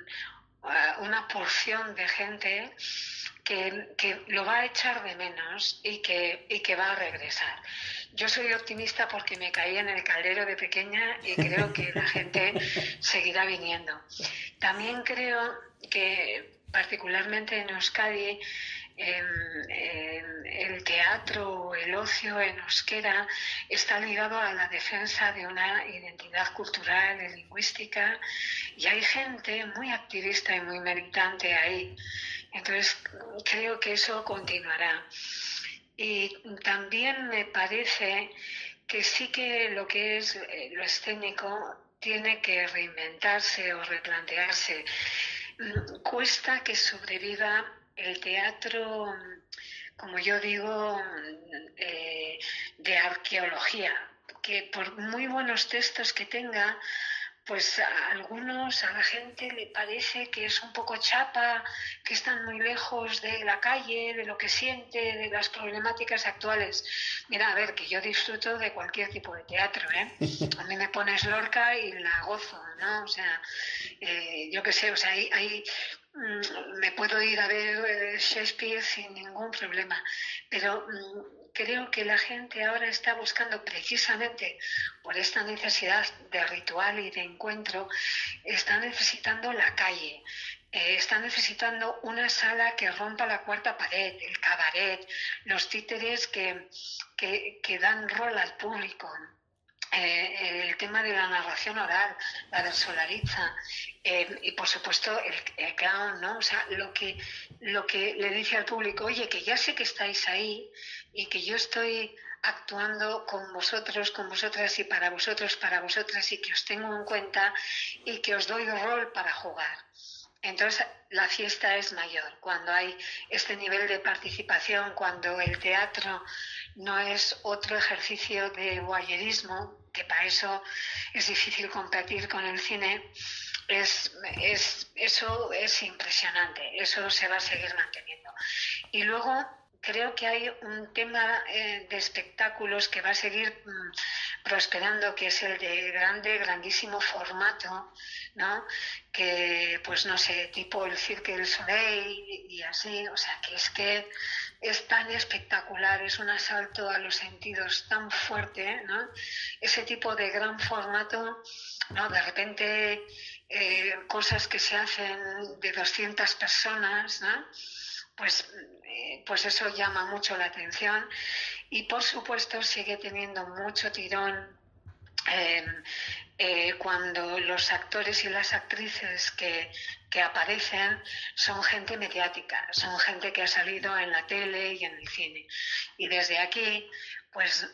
Speaker 7: una porción de gente que, que lo va a echar de menos y que, y que va a regresar. Yo soy optimista porque me caí en el caldero de pequeña y creo que la gente seguirá viniendo. También creo que particularmente en Euskadi En, en el teatro o el ocio en euskera está ligado a la defensa de una identidad cultural y lingüística, y hay gente muy activista y muy militante ahí. Entonces creo que eso continuará. Y también me parece que sí que lo que es lo escénico tiene que reinventarse o replantearse. Cuesta que sobreviva el teatro, como yo digo, eh, de arqueología, que por muy buenos textos que tenga, pues a algunos, a la gente le parece que es un poco chapa, que están muy lejos de la calle, de lo que siente, de las problemáticas actuales. Mira, a ver, que yo disfruto de cualquier tipo de teatro, ¿eh? A mí me pones Lorca y la gozo, ¿no? O sea, eh, yo qué sé, o sea, hay... hay me puedo ir a ver Shakespeare sin ningún problema, pero creo que la gente ahora está buscando, precisamente por esta necesidad de ritual y de encuentro, está necesitando la calle, eh, está necesitando una sala que rompa la cuarta pared, el cabaret, los títeres que, que, que dan rol al público. eh, el tema de la narración oral, la versolaritza, eh, y por supuesto el, el clown, ¿no? O sea, lo que, lo que le dice al público, oye, que ya sé que estáis ahí y que yo estoy actuando con vosotros, con vosotras y para vosotros, para vosotras, y que os tengo en cuenta y que os doy rol para jugar. Entonces la fiesta es mayor cuando hay este nivel de participación, cuando el teatro no es otro ejercicio de voyerismo, que para eso es difícil competir con el cine. Es, es, eso es impresionante, eso se va a seguir manteniendo. Y luego creo que hay un tema eh, de espectáculos que va a seguir mmm, prosperando, que es el de grande, grandísimo formato, ¿no? Que, pues no sé, tipo el Cirque du Soleil y así, o sea, que es que es tan espectacular, es un asalto a los sentidos tan fuerte, ¿no? Ese tipo de gran formato, ¿no? De repente eh, cosas que se hacen de doscientas personas, ¿no? Pues, eh, pues eso llama mucho la atención y por supuesto sigue teniendo mucho tirón eh, eh, cuando los actores y las actrices que, que aparecen son gente mediática, son gente que ha salido en la tele y en el cine. Y desde aquí, pues,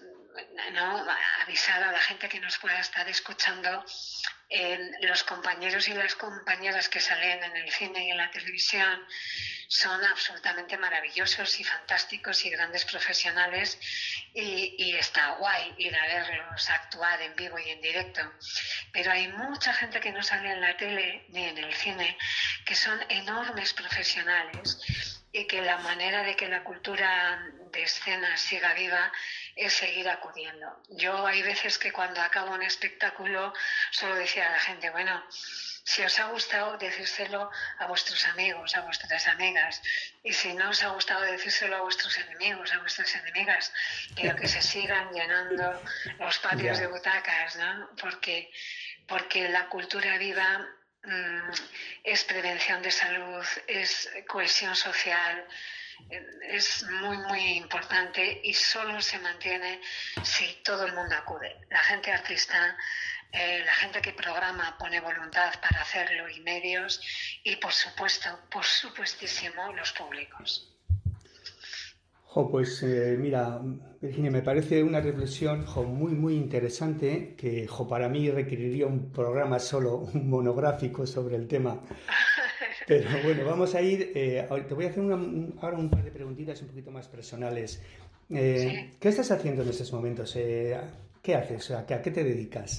Speaker 7: no, avisar a la gente que nos pueda estar escuchando, eh, los compañeros y las compañeras que salen en el cine y en la televisión son absolutamente maravillosos y fantásticos y grandes profesionales y, y está guay ir a verlos actuar en vivo y en directo. Pero hay mucha gente que no sale en la tele ni en el cine que son enormes profesionales y que la manera de que la cultura de escena siga viva es seguir acudiendo. Yo hay veces que cuando acabo un espectáculo suelo decir a la gente, bueno, si os ha gustado, decírselo a vuestros amigos, a vuestras amigas. Y si no os ha gustado, decírselo a vuestros enemigos, a vuestras enemigas. Pero que se sigan llenando los patios yeah. de butacas, ¿no? Porque, porque la cultura viva mmm, es prevención de salud, es cohesión social, es muy, muy importante y solo se mantiene si todo el mundo acude. La gente artista, eh, la gente que programa pone voluntad para hacerlo y medios y por supuesto, por supuestísimo, los públicos.
Speaker 6: Jo, pues eh, mira, Virginia, me parece una reflexión jo, muy, muy interesante que jo, para mí requeriría un programa solo, un monográfico sobre el tema. Pero bueno, vamos a ir, eh, te voy a hacer una, un, ahora un par de preguntitas un poquito más personales. Eh, sí. ¿Qué estás haciendo en estos momentos? Eh, ¿Qué haces? ¿A qué, a qué te dedicas?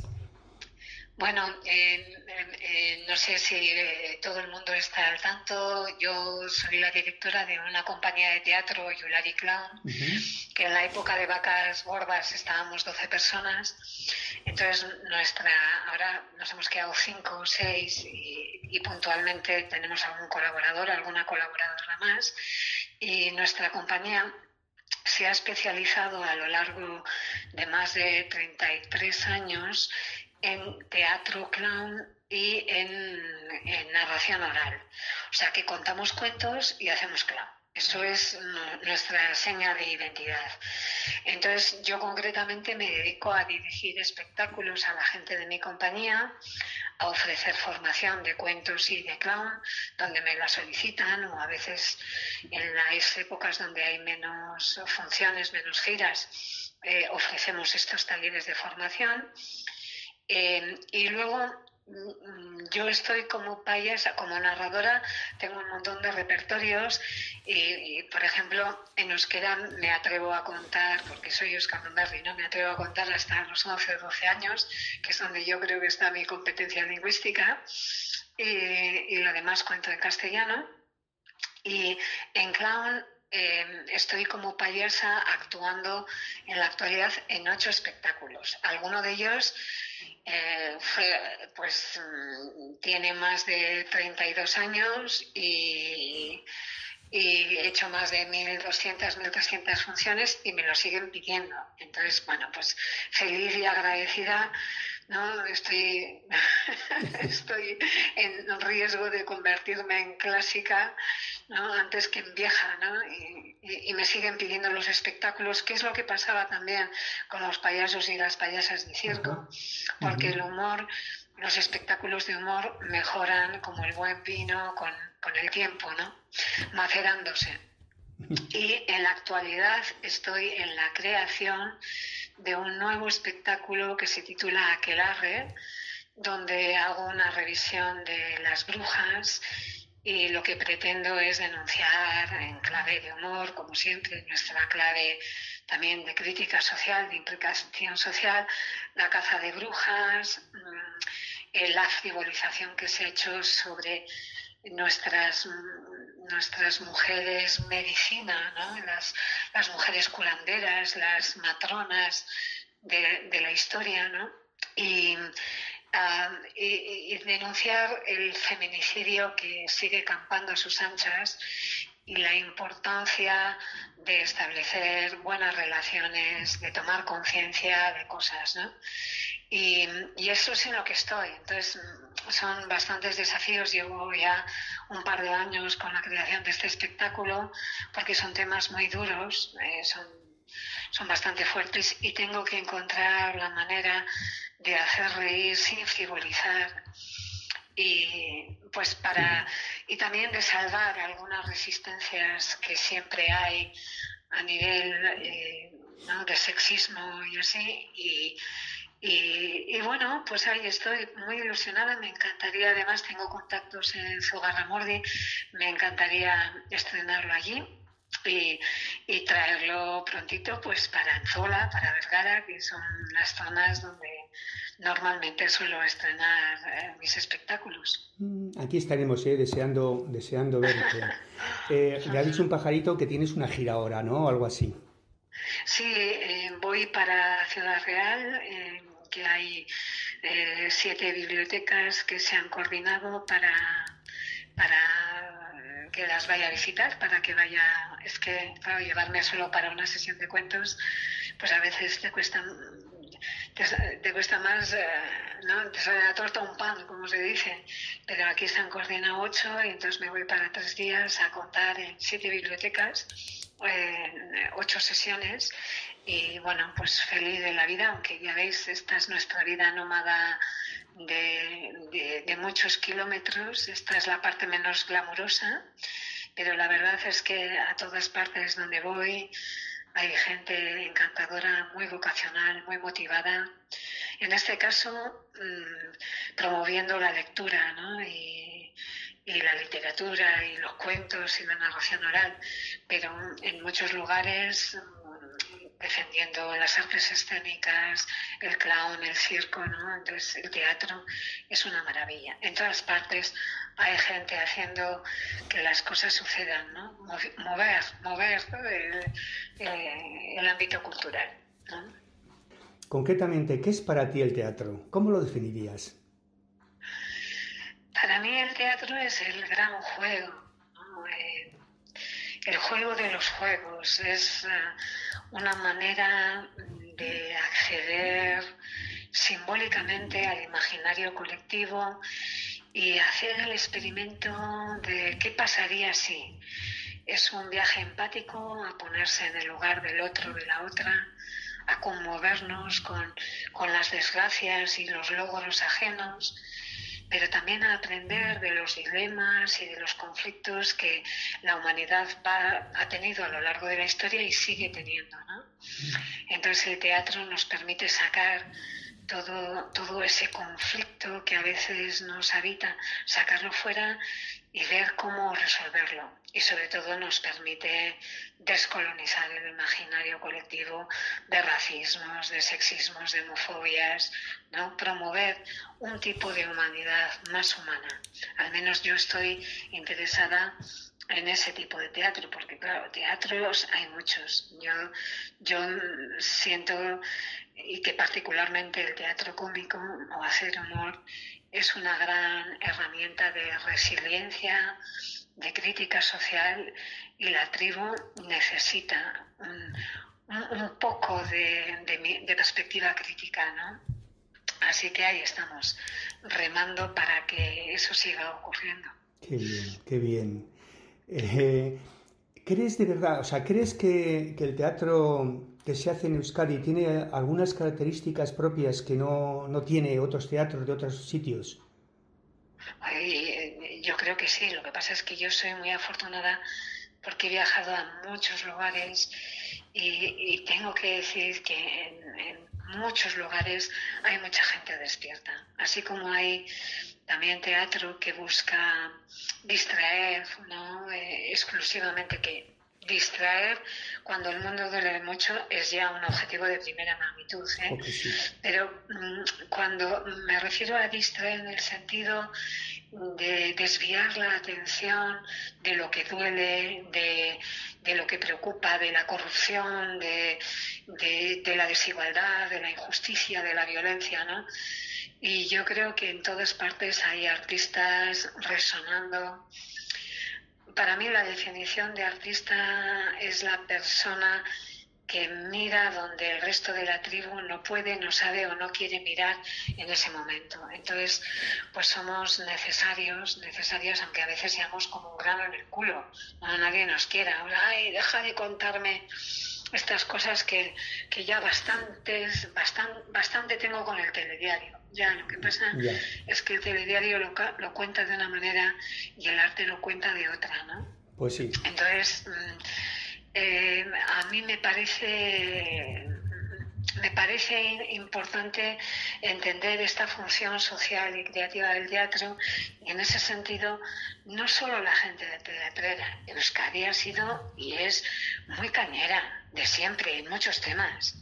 Speaker 7: Bueno, eh, eh, no sé si eh, todo el mundo está al tanto. Yo soy la directora de una compañía de teatro, Yulari Clown, uh-huh. que en la época de vacas gordas estábamos doce personas. Entonces, nuestra ahora nos hemos quedado cinco o seis y, y puntualmente tenemos algún colaborador, alguna colaboradora más. Y nuestra compañía se ha especializado a lo largo de más de treinta y tres años en teatro clown y en, en narración oral. O sea que contamos cuentos y hacemos clown. Eso es nuestra seña de identidad. Entonces yo concretamente me dedico a dirigir espectáculos a la gente de mi compañía, a ofrecer formación de cuentos y de clown donde me la solicitan o a veces en las épocas donde hay menos funciones, menos giras, eh, ofrecemos estos talleres de formación. Eh, y luego yo estoy como payasa, como narradora, tengo un montón de repertorios y, y por ejemplo en euskera me atrevo a contar, porque soy euskalduberri, ¿no? Me atrevo a contar hasta los once o doce años, que es donde yo creo que está mi competencia lingüística, y, y lo demás cuento en castellano. Y en clown Eh, estoy como payasa actuando en la actualidad en ocho espectáculos. Alguno de ellos eh, fue, pues tiene más de treinta y dos años y, y he hecho más de mil doscientas, mil trescientas funciones y me lo siguen pidiendo. Entonces, bueno, pues feliz y agradecida, ¿no? Estoy, estoy en riesgo de convertirme en clásica ¿no? Antes que en vieja, ¿no? Y, y, y me siguen pidiendo los espectáculos, que es lo que pasaba también con los payasos y las payasas de circo, uh-huh. porque uh-huh. el humor, los espectáculos de humor mejoran como el buen vino con, con el tiempo, ¿no? Macerándose. Y en la actualidad estoy en la creación de un nuevo espectáculo que se titula Aquelarre, donde hago una revisión de las brujas y lo que pretendo es denunciar en clave de humor, como siempre, nuestra clave también de crítica social, de implicación social, la caza de brujas, la frivolización que se ha hecho sobre nuestras nuestras mujeres medicina, ¿no? las, las mujeres curanderas, las matronas de, de la historia, ¿no? y, uh, y, y denunciar el feminicidio que sigue campando a sus anchas y la importancia de establecer buenas relaciones, de tomar conciencia de cosas, ¿no? Y, y eso es en lo que estoy. Entonces, son bastantes desafíos. Llevo ya un par de años con la creación de este espectáculo porque son temas muy duros, eh, son, son bastante fuertes y tengo que encontrar la manera de hacer reír sin frivolizar. Y pues para y también de salvar algunas resistencias que siempre hay a nivel eh, ¿no? de sexismo y así y, y, y bueno, pues ahí estoy muy ilusionada. Me encantaría, además tengo contactos en Zugarramurdi, me encantaría estrenarlo allí y, y traerlo prontito pues para Anzola, para Vergara, que son las zonas donde normalmente suelo estrenar eh, mis espectáculos.
Speaker 6: Aquí estaremos eh, deseando, deseando verte. Eh, me ha dicho un pajarito que tienes una gira ahora, ¿no? O algo así.
Speaker 7: Sí, eh, voy para Ciudad Real, eh, que hay eh, siete bibliotecas que se han coordinado para, para que las vaya a visitar, para que vaya... Es que, claro, llevarme solo para una sesión de cuentos, pues a veces te cuesta... Te, te cuesta más, eh, ¿no? Te sale la torta un pan, como se dice, pero aquí están coordinados ocho y entonces me voy para tres días a contar en siete bibliotecas, eh, ocho sesiones y bueno, pues feliz de la vida, aunque ya veis, esta es nuestra vida nómada de, de, de muchos kilómetros, esta es la parte menos glamurosa, pero la verdad es que a todas partes donde voy hay gente encantadora, muy vocacional, muy motivada. En este caso, mmm, promoviendo la lectura, ¿no? Y, y la literatura y los cuentos y la narración oral, pero en muchos lugares mmm, defendiendo las artes escénicas, el clown, el circo, ¿no? Entonces el teatro es una maravilla. En todas partes hay gente haciendo que las cosas sucedan, ¿no? Mover, mover el, el, el ámbito cultural, ¿no?
Speaker 6: Concretamente, ¿qué es para ti el teatro? ¿Cómo lo definirías?
Speaker 7: Para mí el teatro es el gran juego, ¿no? eh, el juego de los juegos. Es uh, una manera de acceder simbólicamente al imaginario colectivo y hacer el experimento de qué pasaría si. Es un viaje empático a ponerse en el lugar del otro, de la otra, a conmovernos con, con las desgracias y los logros ajenos, pero también a aprender de los dilemas y de los conflictos que la humanidad va, ha tenido a lo largo de la historia y sigue teniendo, ¿no? Entonces el teatro nos permite sacar todo, todo ese conflicto que a veces nos habita, sacarlo fuera y ver cómo resolverlo. Y sobre todo nos permite descolonizar el imaginario colectivo de racismos, de sexismos, de homofobias, ¿no? Promover un tipo de humanidad más humana. Al menos yo estoy interesada en ese tipo de teatro, porque claro, teatros hay muchos. Yo, yo siento y que particularmente el teatro cómico o hacer humor es una gran herramienta de resiliencia, de crítica social, y la tribu necesita un, un, un poco de, de, de perspectiva crítica, ¿no? Así que ahí estamos, remando para que eso siga ocurriendo.
Speaker 6: Qué bien, qué bien. Eh, ¿Crees de verdad, o sea, crees que, que el teatro que se hace en Euskadi tiene algunas características propias que no, no tiene otros teatros de otros sitios?
Speaker 7: Ay, yo creo que sí, lo que pasa es que yo soy muy afortunada porque he viajado a muchos lugares y, y tengo que decir que en, en muchos lugares hay mucha gente despierta, así como hay también teatro que busca distraer, ¿no? Eh, exclusivamente que distraer cuando el mundo duele mucho es ya un objetivo de primera magnitud, ¿eh?
Speaker 6: Okay, sí.
Speaker 7: Pero mmm, cuando me refiero a distraer en el sentido de desviar la atención de lo que duele, de, de lo que preocupa, de la corrupción, de, de, de la desigualdad, de la injusticia, de la violencia, ¿no? Y yo creo que en todas partes hay artistas resonando. Para mí la definición de artista es la persona que mira donde el resto de la tribu no puede, no sabe o no quiere mirar en ese momento. Entonces, pues somos necesarios, necesarias, aunque a veces seamos como un grano en el culo, no nadie nos quiera. Ay, deja de contarme estas cosas que, que ya bastantes, bastan, bastante tengo con el telediario. Ya, lo que pasa yeah. es que el telediario lo, lo cuenta de una manera y el arte lo cuenta de otra, ¿no?
Speaker 6: Pues sí.
Speaker 7: Entonces, eh, a mí me parece... Me parece importante entender esta función social y creativa del teatro y en ese sentido no solo la gente de teatrera. Euskadi ha sido y es muy cañera de siempre en muchos temas.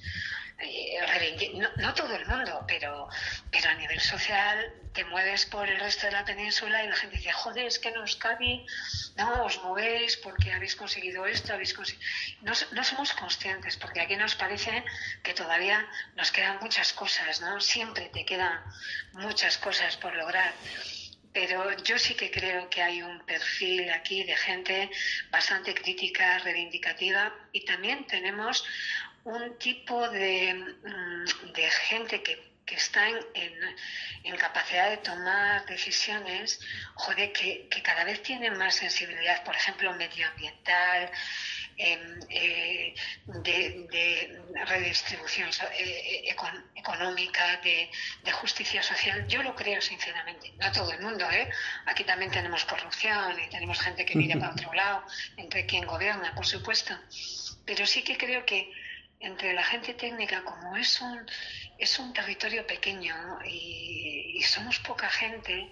Speaker 7: No, no todo el mundo, pero, pero a nivel social te mueves por el resto de la península y la gente dice, joder, es que en Euskadi no os movéis porque habéis conseguido esto, habéis conseguido... No, no somos conscientes, porque aquí nos parece que todavía nos quedan muchas cosas, ¿no? Siempre te quedan muchas cosas por lograr. Pero yo sí que creo que hay un perfil aquí de gente bastante crítica, reivindicativa, y también tenemos un tipo de, de gente que, que está en, en, en capacidad de tomar decisiones, joder, que, que cada vez tienen más sensibilidad, por ejemplo, medioambiental, eh, eh, de, de redistribución eh, econ, económica, de, de justicia social. Yo lo creo sinceramente, no todo el mundo, ¿eh? Aquí también tenemos corrupción y tenemos gente que mira para otro lado, entre quien gobierna, por supuesto, pero sí que creo que entre la gente técnica, como es un, es un territorio pequeño, ¿no? y, y somos poca gente,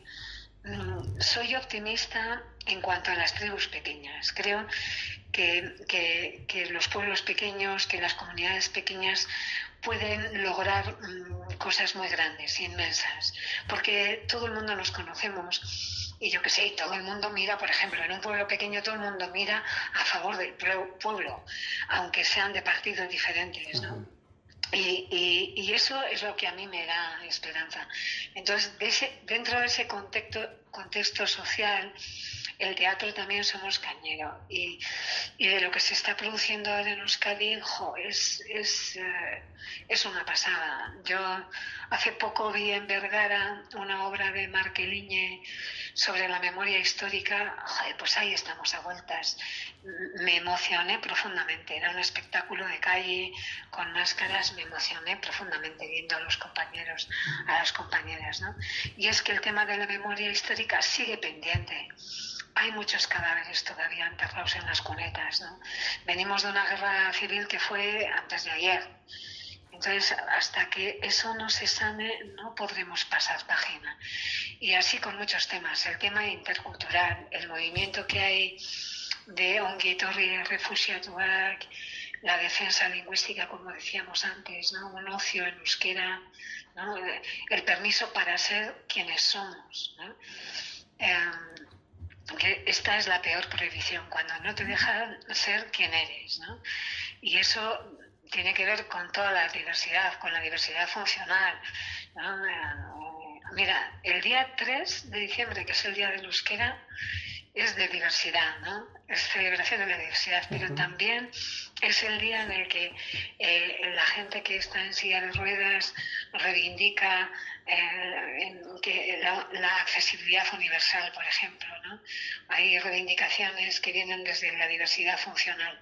Speaker 7: soy optimista en cuanto a las tribus pequeñas. Creo que, que, que los pueblos pequeños, que las comunidades pequeñas pueden lograr um, cosas muy grandes, inmensas, porque todo el mundo nos conocemos. Y yo qué sé, todo el mundo mira, por ejemplo, en un pueblo pequeño todo el mundo mira a favor del pueblo, aunque sean de partidos diferentes, ¿no? Y, y, y eso es lo que a mí me da esperanza. Entonces, de ese, dentro de ese contexto, contexto social, el teatro también somos cañero. Y, y de lo que se está produciendo ahora en Euskadi, jo, es, es, eh, es una pasada. Yo hace poco vi en Vergara una obra de Marqueliñe sobre la memoria histórica. Joder, pues ahí estamos a vueltas. Me emocioné profundamente. Era un espectáculo de calle con máscaras. Me emocioné profundamente viendo a los compañeros, a las compañeras, ¿no? Y es que el tema de la memoria histórica sigue pendiente. Hay muchos cadáveres todavía enterrados en las cunetas, ¿no? Venimos de una guerra civil que fue antes de ayer. Entonces, hasta que eso no se sane, no podremos pasar página. Y así con muchos temas. El tema intercultural, el movimiento que hay de ongi etorri refuxiatuak, la defensa lingüística, como decíamos antes, ¿no? Un ocio en euskera, ¿no? El permiso para ser quienes somos, ¿no? Eh, que esta es la peor prohibición, cuando no te dejan ser quien eres, ¿no? Y eso tiene que ver con toda la diversidad, con la diversidad funcional, ¿no? Mira, el día tres de diciembre, que es el día del euskera, es de diversidad, ¿no? Es celebración de la diversidad, pero uh-huh. también es el día en el que eh, la gente que está en silla de ruedas reivindica eh, en que la, la accesibilidad universal, por ejemplo, ¿no? Hay reivindicaciones que vienen desde la diversidad funcional.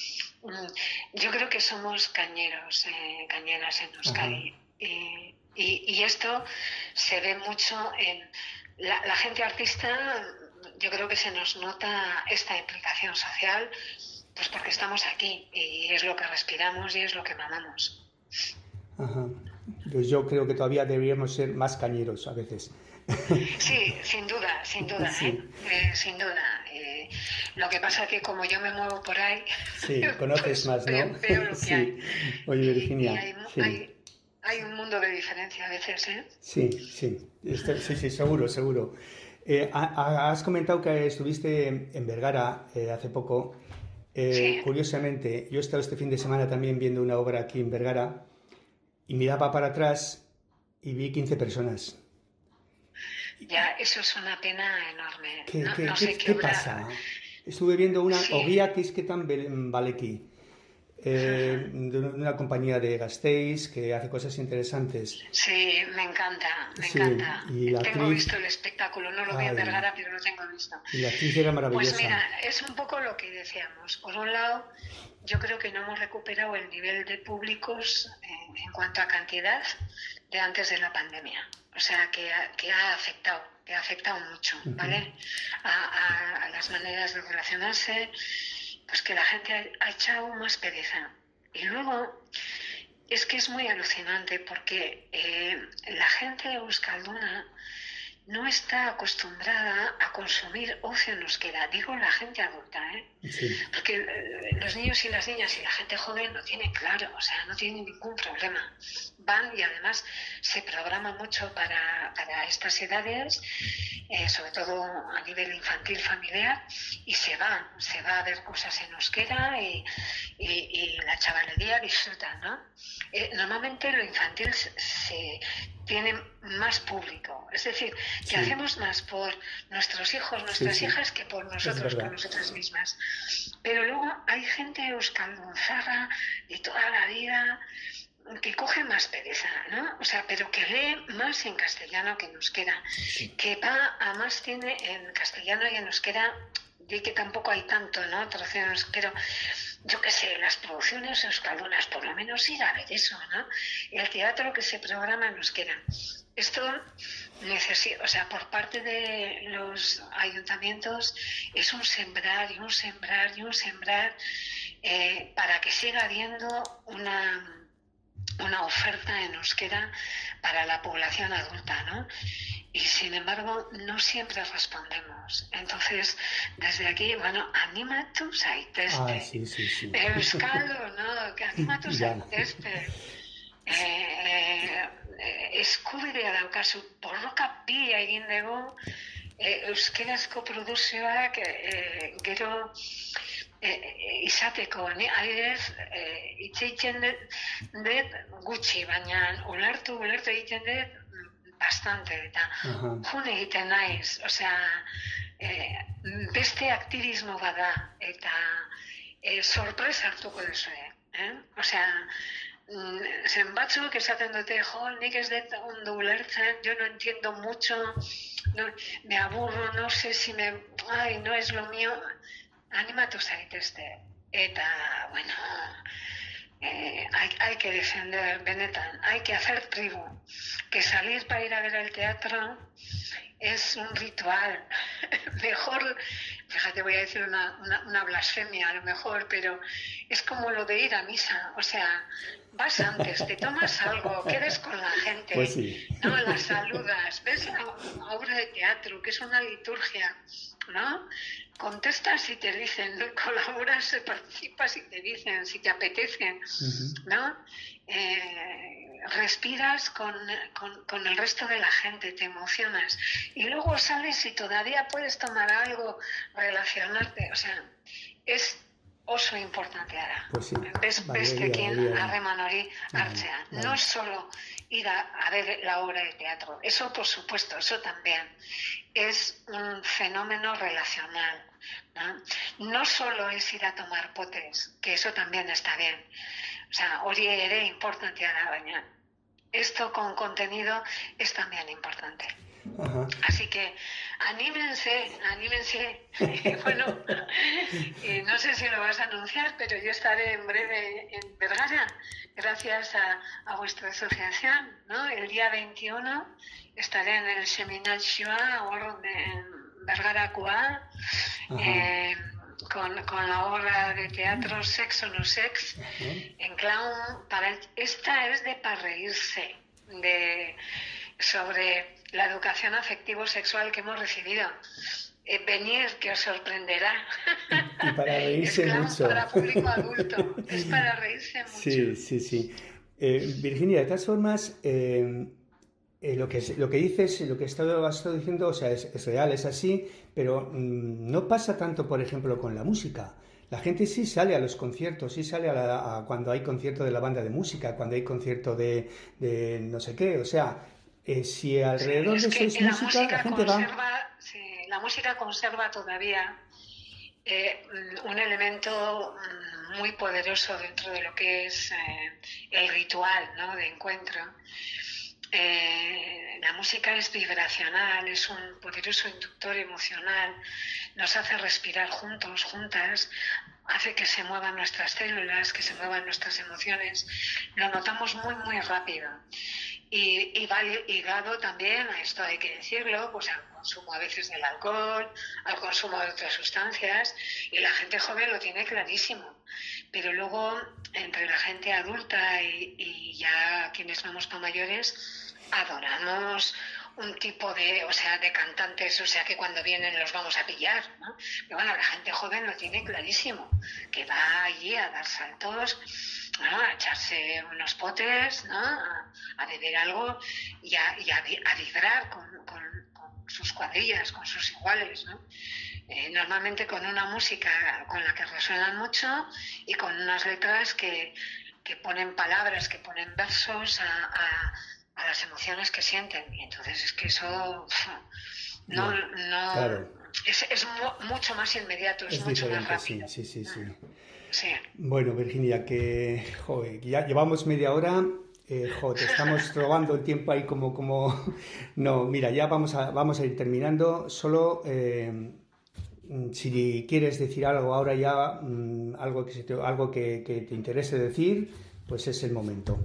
Speaker 7: Yo creo que somos cañeros, eh, cañeras en Euskadi. Uh-huh. y, y, y esto se ve mucho en la, la gente artista. Yo creo que se nos nota esta implicación social, pues porque estamos aquí y es lo que respiramos y es lo que mamamos.
Speaker 6: Ajá. Pues yo creo que todavía deberíamos ser más cañeros a veces.
Speaker 7: Sí, sin duda, sin duda, sí. ¿eh? Eh, sin duda. Eh, lo que pasa es que como yo me muevo por ahí...
Speaker 6: Sí, conoces pues, más, ¿no?
Speaker 7: Veo, veo lo que
Speaker 6: sí.
Speaker 7: hay.
Speaker 6: Oye, Virginia...
Speaker 7: Y hay,
Speaker 6: sí.
Speaker 7: hay, hay un mundo de diferencia a veces, ¿eh?
Speaker 6: Sí, sí, Esto, sí, sí, seguro, seguro. Eh, has comentado que estuviste en Vergara eh, hace poco. Eh,
Speaker 7: sí.
Speaker 6: Curiosamente, yo he estado este fin de semana también viendo una obra aquí en Vergara y miraba para atrás y vi quince personas.
Speaker 7: Ya, eso es una pena enorme.
Speaker 6: ¿Qué,
Speaker 7: no,
Speaker 6: qué,
Speaker 7: no
Speaker 6: ¿qué,
Speaker 7: sé
Speaker 6: qué,
Speaker 7: qué
Speaker 6: pasa? Estuve viendo una
Speaker 7: sí.
Speaker 6: Ogia Kisketan Baleki, eh, de una compañía de Gasteiz que hace cosas interesantes.
Speaker 7: Sí, me encanta, me
Speaker 6: sí,
Speaker 7: encanta.
Speaker 6: Y la
Speaker 7: tengo
Speaker 6: actriz...
Speaker 7: visto el espectáculo, no lo vi
Speaker 6: Ay,
Speaker 7: en Vergara, pero lo tengo visto.
Speaker 6: Y la actriz era maravillosa.
Speaker 7: Pues mira, es un poco lo que decíamos. Por un lado, yo creo que no hemos recuperado el nivel de públicos en, en cuanto a cantidad de antes de la pandemia. O sea, que ha, que ha afectado, que ha afectado mucho, ¿vale? A, a, a las maneras de relacionarse, pues que la gente ha, ha echado más pereza. Y luego, es que es muy alucinante porque eh, la gente euskalduna no está acostumbrada a consumir ocio en euskera. Digo la gente adulta, ¿eh?
Speaker 6: Sí.
Speaker 7: Porque eh, los niños y las niñas y la gente joven no tienen claro, o sea, no tienen ningún problema. Van y además se programa mucho para, para estas edades, eh, sobre todo a nivel infantil familiar, y se va, se va a ver cosas en euskera y, y, y la chavalería disfruta, ¿no? Eh, normalmente lo infantil se, se tiene más público, es decir, que sí. hacemos más por nuestros hijos, nuestras sí, sí. hijas, que por nosotros, por nosotras mismas. Pero luego hay gente euskaldunzarra de toda la vida que coge más pereza, ¿no? O sea, pero que lee más en castellano que en euskera, sí. que va a más tiene en castellano y en euskera, y que tampoco hay tanto, ¿no? Traducciones, pero yo qué sé, las producciones euskaldunas, por lo menos ir a ver eso, ¿no? El teatro que se programa en euskera. Esto necesita, o sea, por parte de los ayuntamientos es un sembrar y un sembrar y un sembrar eh, para que siga habiendo una una oferta en euskera para la población adulta, ¿no? Y sin embargo no siempre respondemos. Entonces, desde aquí, bueno, animatu zaitezte.
Speaker 6: Ah, sí, sí, sí.
Speaker 7: Euskalo, ¿no? Que animatu zaitezte. Eh, eh, eskubidea daukazu, borroka pila egin dugu, eh, euskerazko produzioak eh, gero E, izateko, ni adibidez, e, hitz egiten dut gutxi, baina ulertu, ulertu egiten dut bastante, eta uh-huh. jun egiten naiz, osea, e, beste aktivismo bada, eta e, sorpresa hartuko duzue, eh? Osea, zen batzuk esaten dute, jo, nik ez dut ondo ulertzen, yo no entiendo mucho, no, me aburro, no sé si me, ay, no es lo mío. Animatu zaitezte, eta, bueno, eh, hay, hay que defender, benetan, hay que hacer tribu, que salir para ir a ver el teatro es un ritual, mejor, fíjate, voy a decir una, una, una blasfemia a lo mejor, pero es como lo de ir a misa, o sea, vas antes, te tomas algo, quedes con la gente,
Speaker 6: pues sí.
Speaker 7: no la saludas, ves la obra de teatro, que es una liturgia, ¿no? Contestas si te dicen, colaboras, participas si te dicen, si te apetecen, uh-huh. ¿no? Eh, respiras con, con, con el resto de la gente, te emocionas y luego sales y todavía puedes tomar algo, relacionarte, o sea, es oso importantea da.
Speaker 6: Pues sí.
Speaker 7: Bes,
Speaker 6: Vale,
Speaker 7: bestekin harreman hori hartzea.
Speaker 6: Vale.
Speaker 7: No es solo ir a, a ver la obra de teatro, eso por supuesto, eso también. Es un fenómeno relacional, ¿no? No solo es ir a tomar potes, que eso también está bien. O sea, hori ere importantea da, baina esto con contenido es también importante.
Speaker 6: Ajá.
Speaker 7: Así que anímense, anímense. Bueno, eh, no sé si lo vas a anunciar, pero yo estaré en breve en Vergara, gracias a, a vuestra asociación, ¿no? El día veintiuno estaré en el Seminal Shua, en Vergarakoa, eh, con, con la obra de teatro Sexo no Sex, en clown. Para, esta es de para reírse, de, sobre la educación afectivo-sexual que hemos recibido. Eh, venir, que os sorprenderá.
Speaker 6: Y para reírse
Speaker 7: es
Speaker 6: mucho.
Speaker 7: Para público adulto, es para reírse mucho.
Speaker 6: Sí, sí, sí. Eh, Virginia, de todas formas, eh, eh, lo, que, lo que dices, lo que has estado, has estado diciendo, o sea, es, es real, es así, pero mmm, no pasa tanto, por ejemplo, con la música. La gente sí sale a los conciertos, sí sale a, la, a cuando hay concierto de la banda de música, cuando hay concierto de, de no sé qué, o sea, eh, si alrededor
Speaker 7: sí,
Speaker 6: de eso es música,
Speaker 7: música,
Speaker 6: la gente
Speaker 7: conserva,
Speaker 6: va...
Speaker 7: Sí, la música conserva todavía eh, un elemento muy poderoso dentro de lo que es eh, el ritual, ¿no?, de encuentro. Eh, la música es vibracional, es un poderoso inductor emocional, nos hace respirar juntos, juntas, hace que se muevan nuestras células, que se muevan nuestras emociones. Lo notamos muy, muy rápido. Y, y va ligado también, a esto hay que decirlo, pues al consumo a veces del alcohol, al consumo de otras sustancias, y la gente joven lo tiene clarísimo. Pero luego, entre la gente adulta y, y ya quienes vamos para mayores, adoramos un tipo de, o sea, de cantantes, o sea, que cuando vienen los vamos a pillar, ¿no? Pero bueno, la gente joven lo tiene clarísimo, que va allí a dar saltos, ¿no?, a echarse unos potes, ¿no?, a, a beber algo y a, y a, a vibrar con, con, con sus cuadrillas, con sus iguales, ¿no? Eh, normalmente con una música con la que resuenan mucho y con unas letras que, que ponen palabras, que ponen versos a, a a las emociones que sienten, y entonces es que eso no, no, no claro. es, es mu mucho más inmediato, es, es mucho más rápido.
Speaker 6: Sí, sí, sí, sí.
Speaker 7: Sí.
Speaker 6: Bueno, Virginia, que joder, ya llevamos media hora, eh, joder, estamos robando el tiempo ahí como, como... No, mira, ya vamos a, vamos a ir terminando, solo eh, si quieres decir algo ahora ya, mmm, algo, que, se te, algo que, que te interese decir, pues es el momento.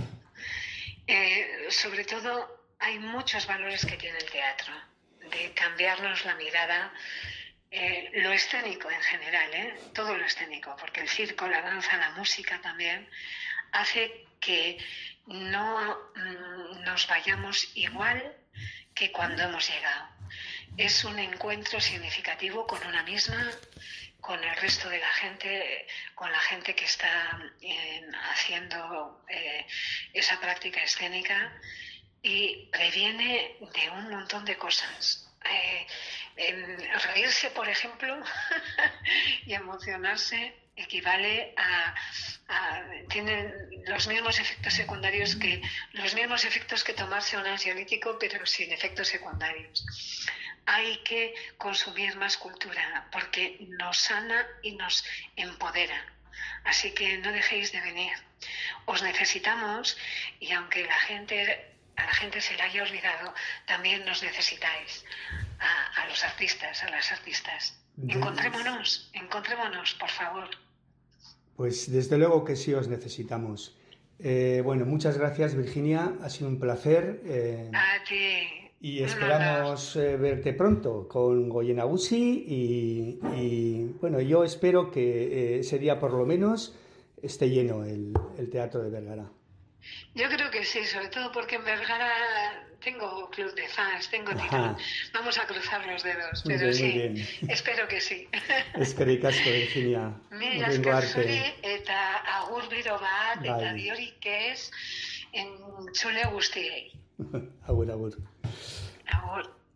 Speaker 7: Eh, sobre todo, hay muchos valores que tiene el teatro, de cambiarnos la mirada, eh, lo escénico en general, ¿eh? Todo lo escénico, porque el circo, la danza, la música también, hace que no mm, nos vayamos igual que cuando hemos llegado. Es un encuentro significativo con una misma, con el resto de la gente, con la gente que está eh, haciendo eh, esa práctica escénica, y previene de un montón de cosas. Eh, eh, reírse, por ejemplo, y emocionarse equivale a, a tienen los mismos efectos secundarios que los mismos efectos que tomarse un ansiolítico, pero sin efectos secundarios. Hay que consumir más cultura porque nos sana y nos empodera. Así que no dejéis de venir. Os necesitamos, y aunque la gente, a la gente se le haya olvidado, también nos necesitáis. A, a los artistas, a las artistas. Encontrémonos, encontrémonos, por favor.
Speaker 6: Pues desde luego que sí os necesitamos. Eh, bueno, muchas gracias, Virginia. Ha sido un placer. Eh...
Speaker 7: A ti.
Speaker 6: Y esperamos eh, verte pronto con Goyen Nagusi y, y bueno, yo espero que eh, ese día por lo menos esté lleno el, el Teatro de Vergara.
Speaker 7: Yo creo que sí, sobre todo porque en Vergara tengo club de fans, tengo tirón. Vamos a cruzar los dedos, pero bien, sí, espero que sí.
Speaker 6: Eskerrik asko, Virginia.
Speaker 7: Mila esker zuri eta agur biro bat, bai. Eta diorik ez entzule guztiei.
Speaker 6: Agur, agur.
Speaker 7: Agur.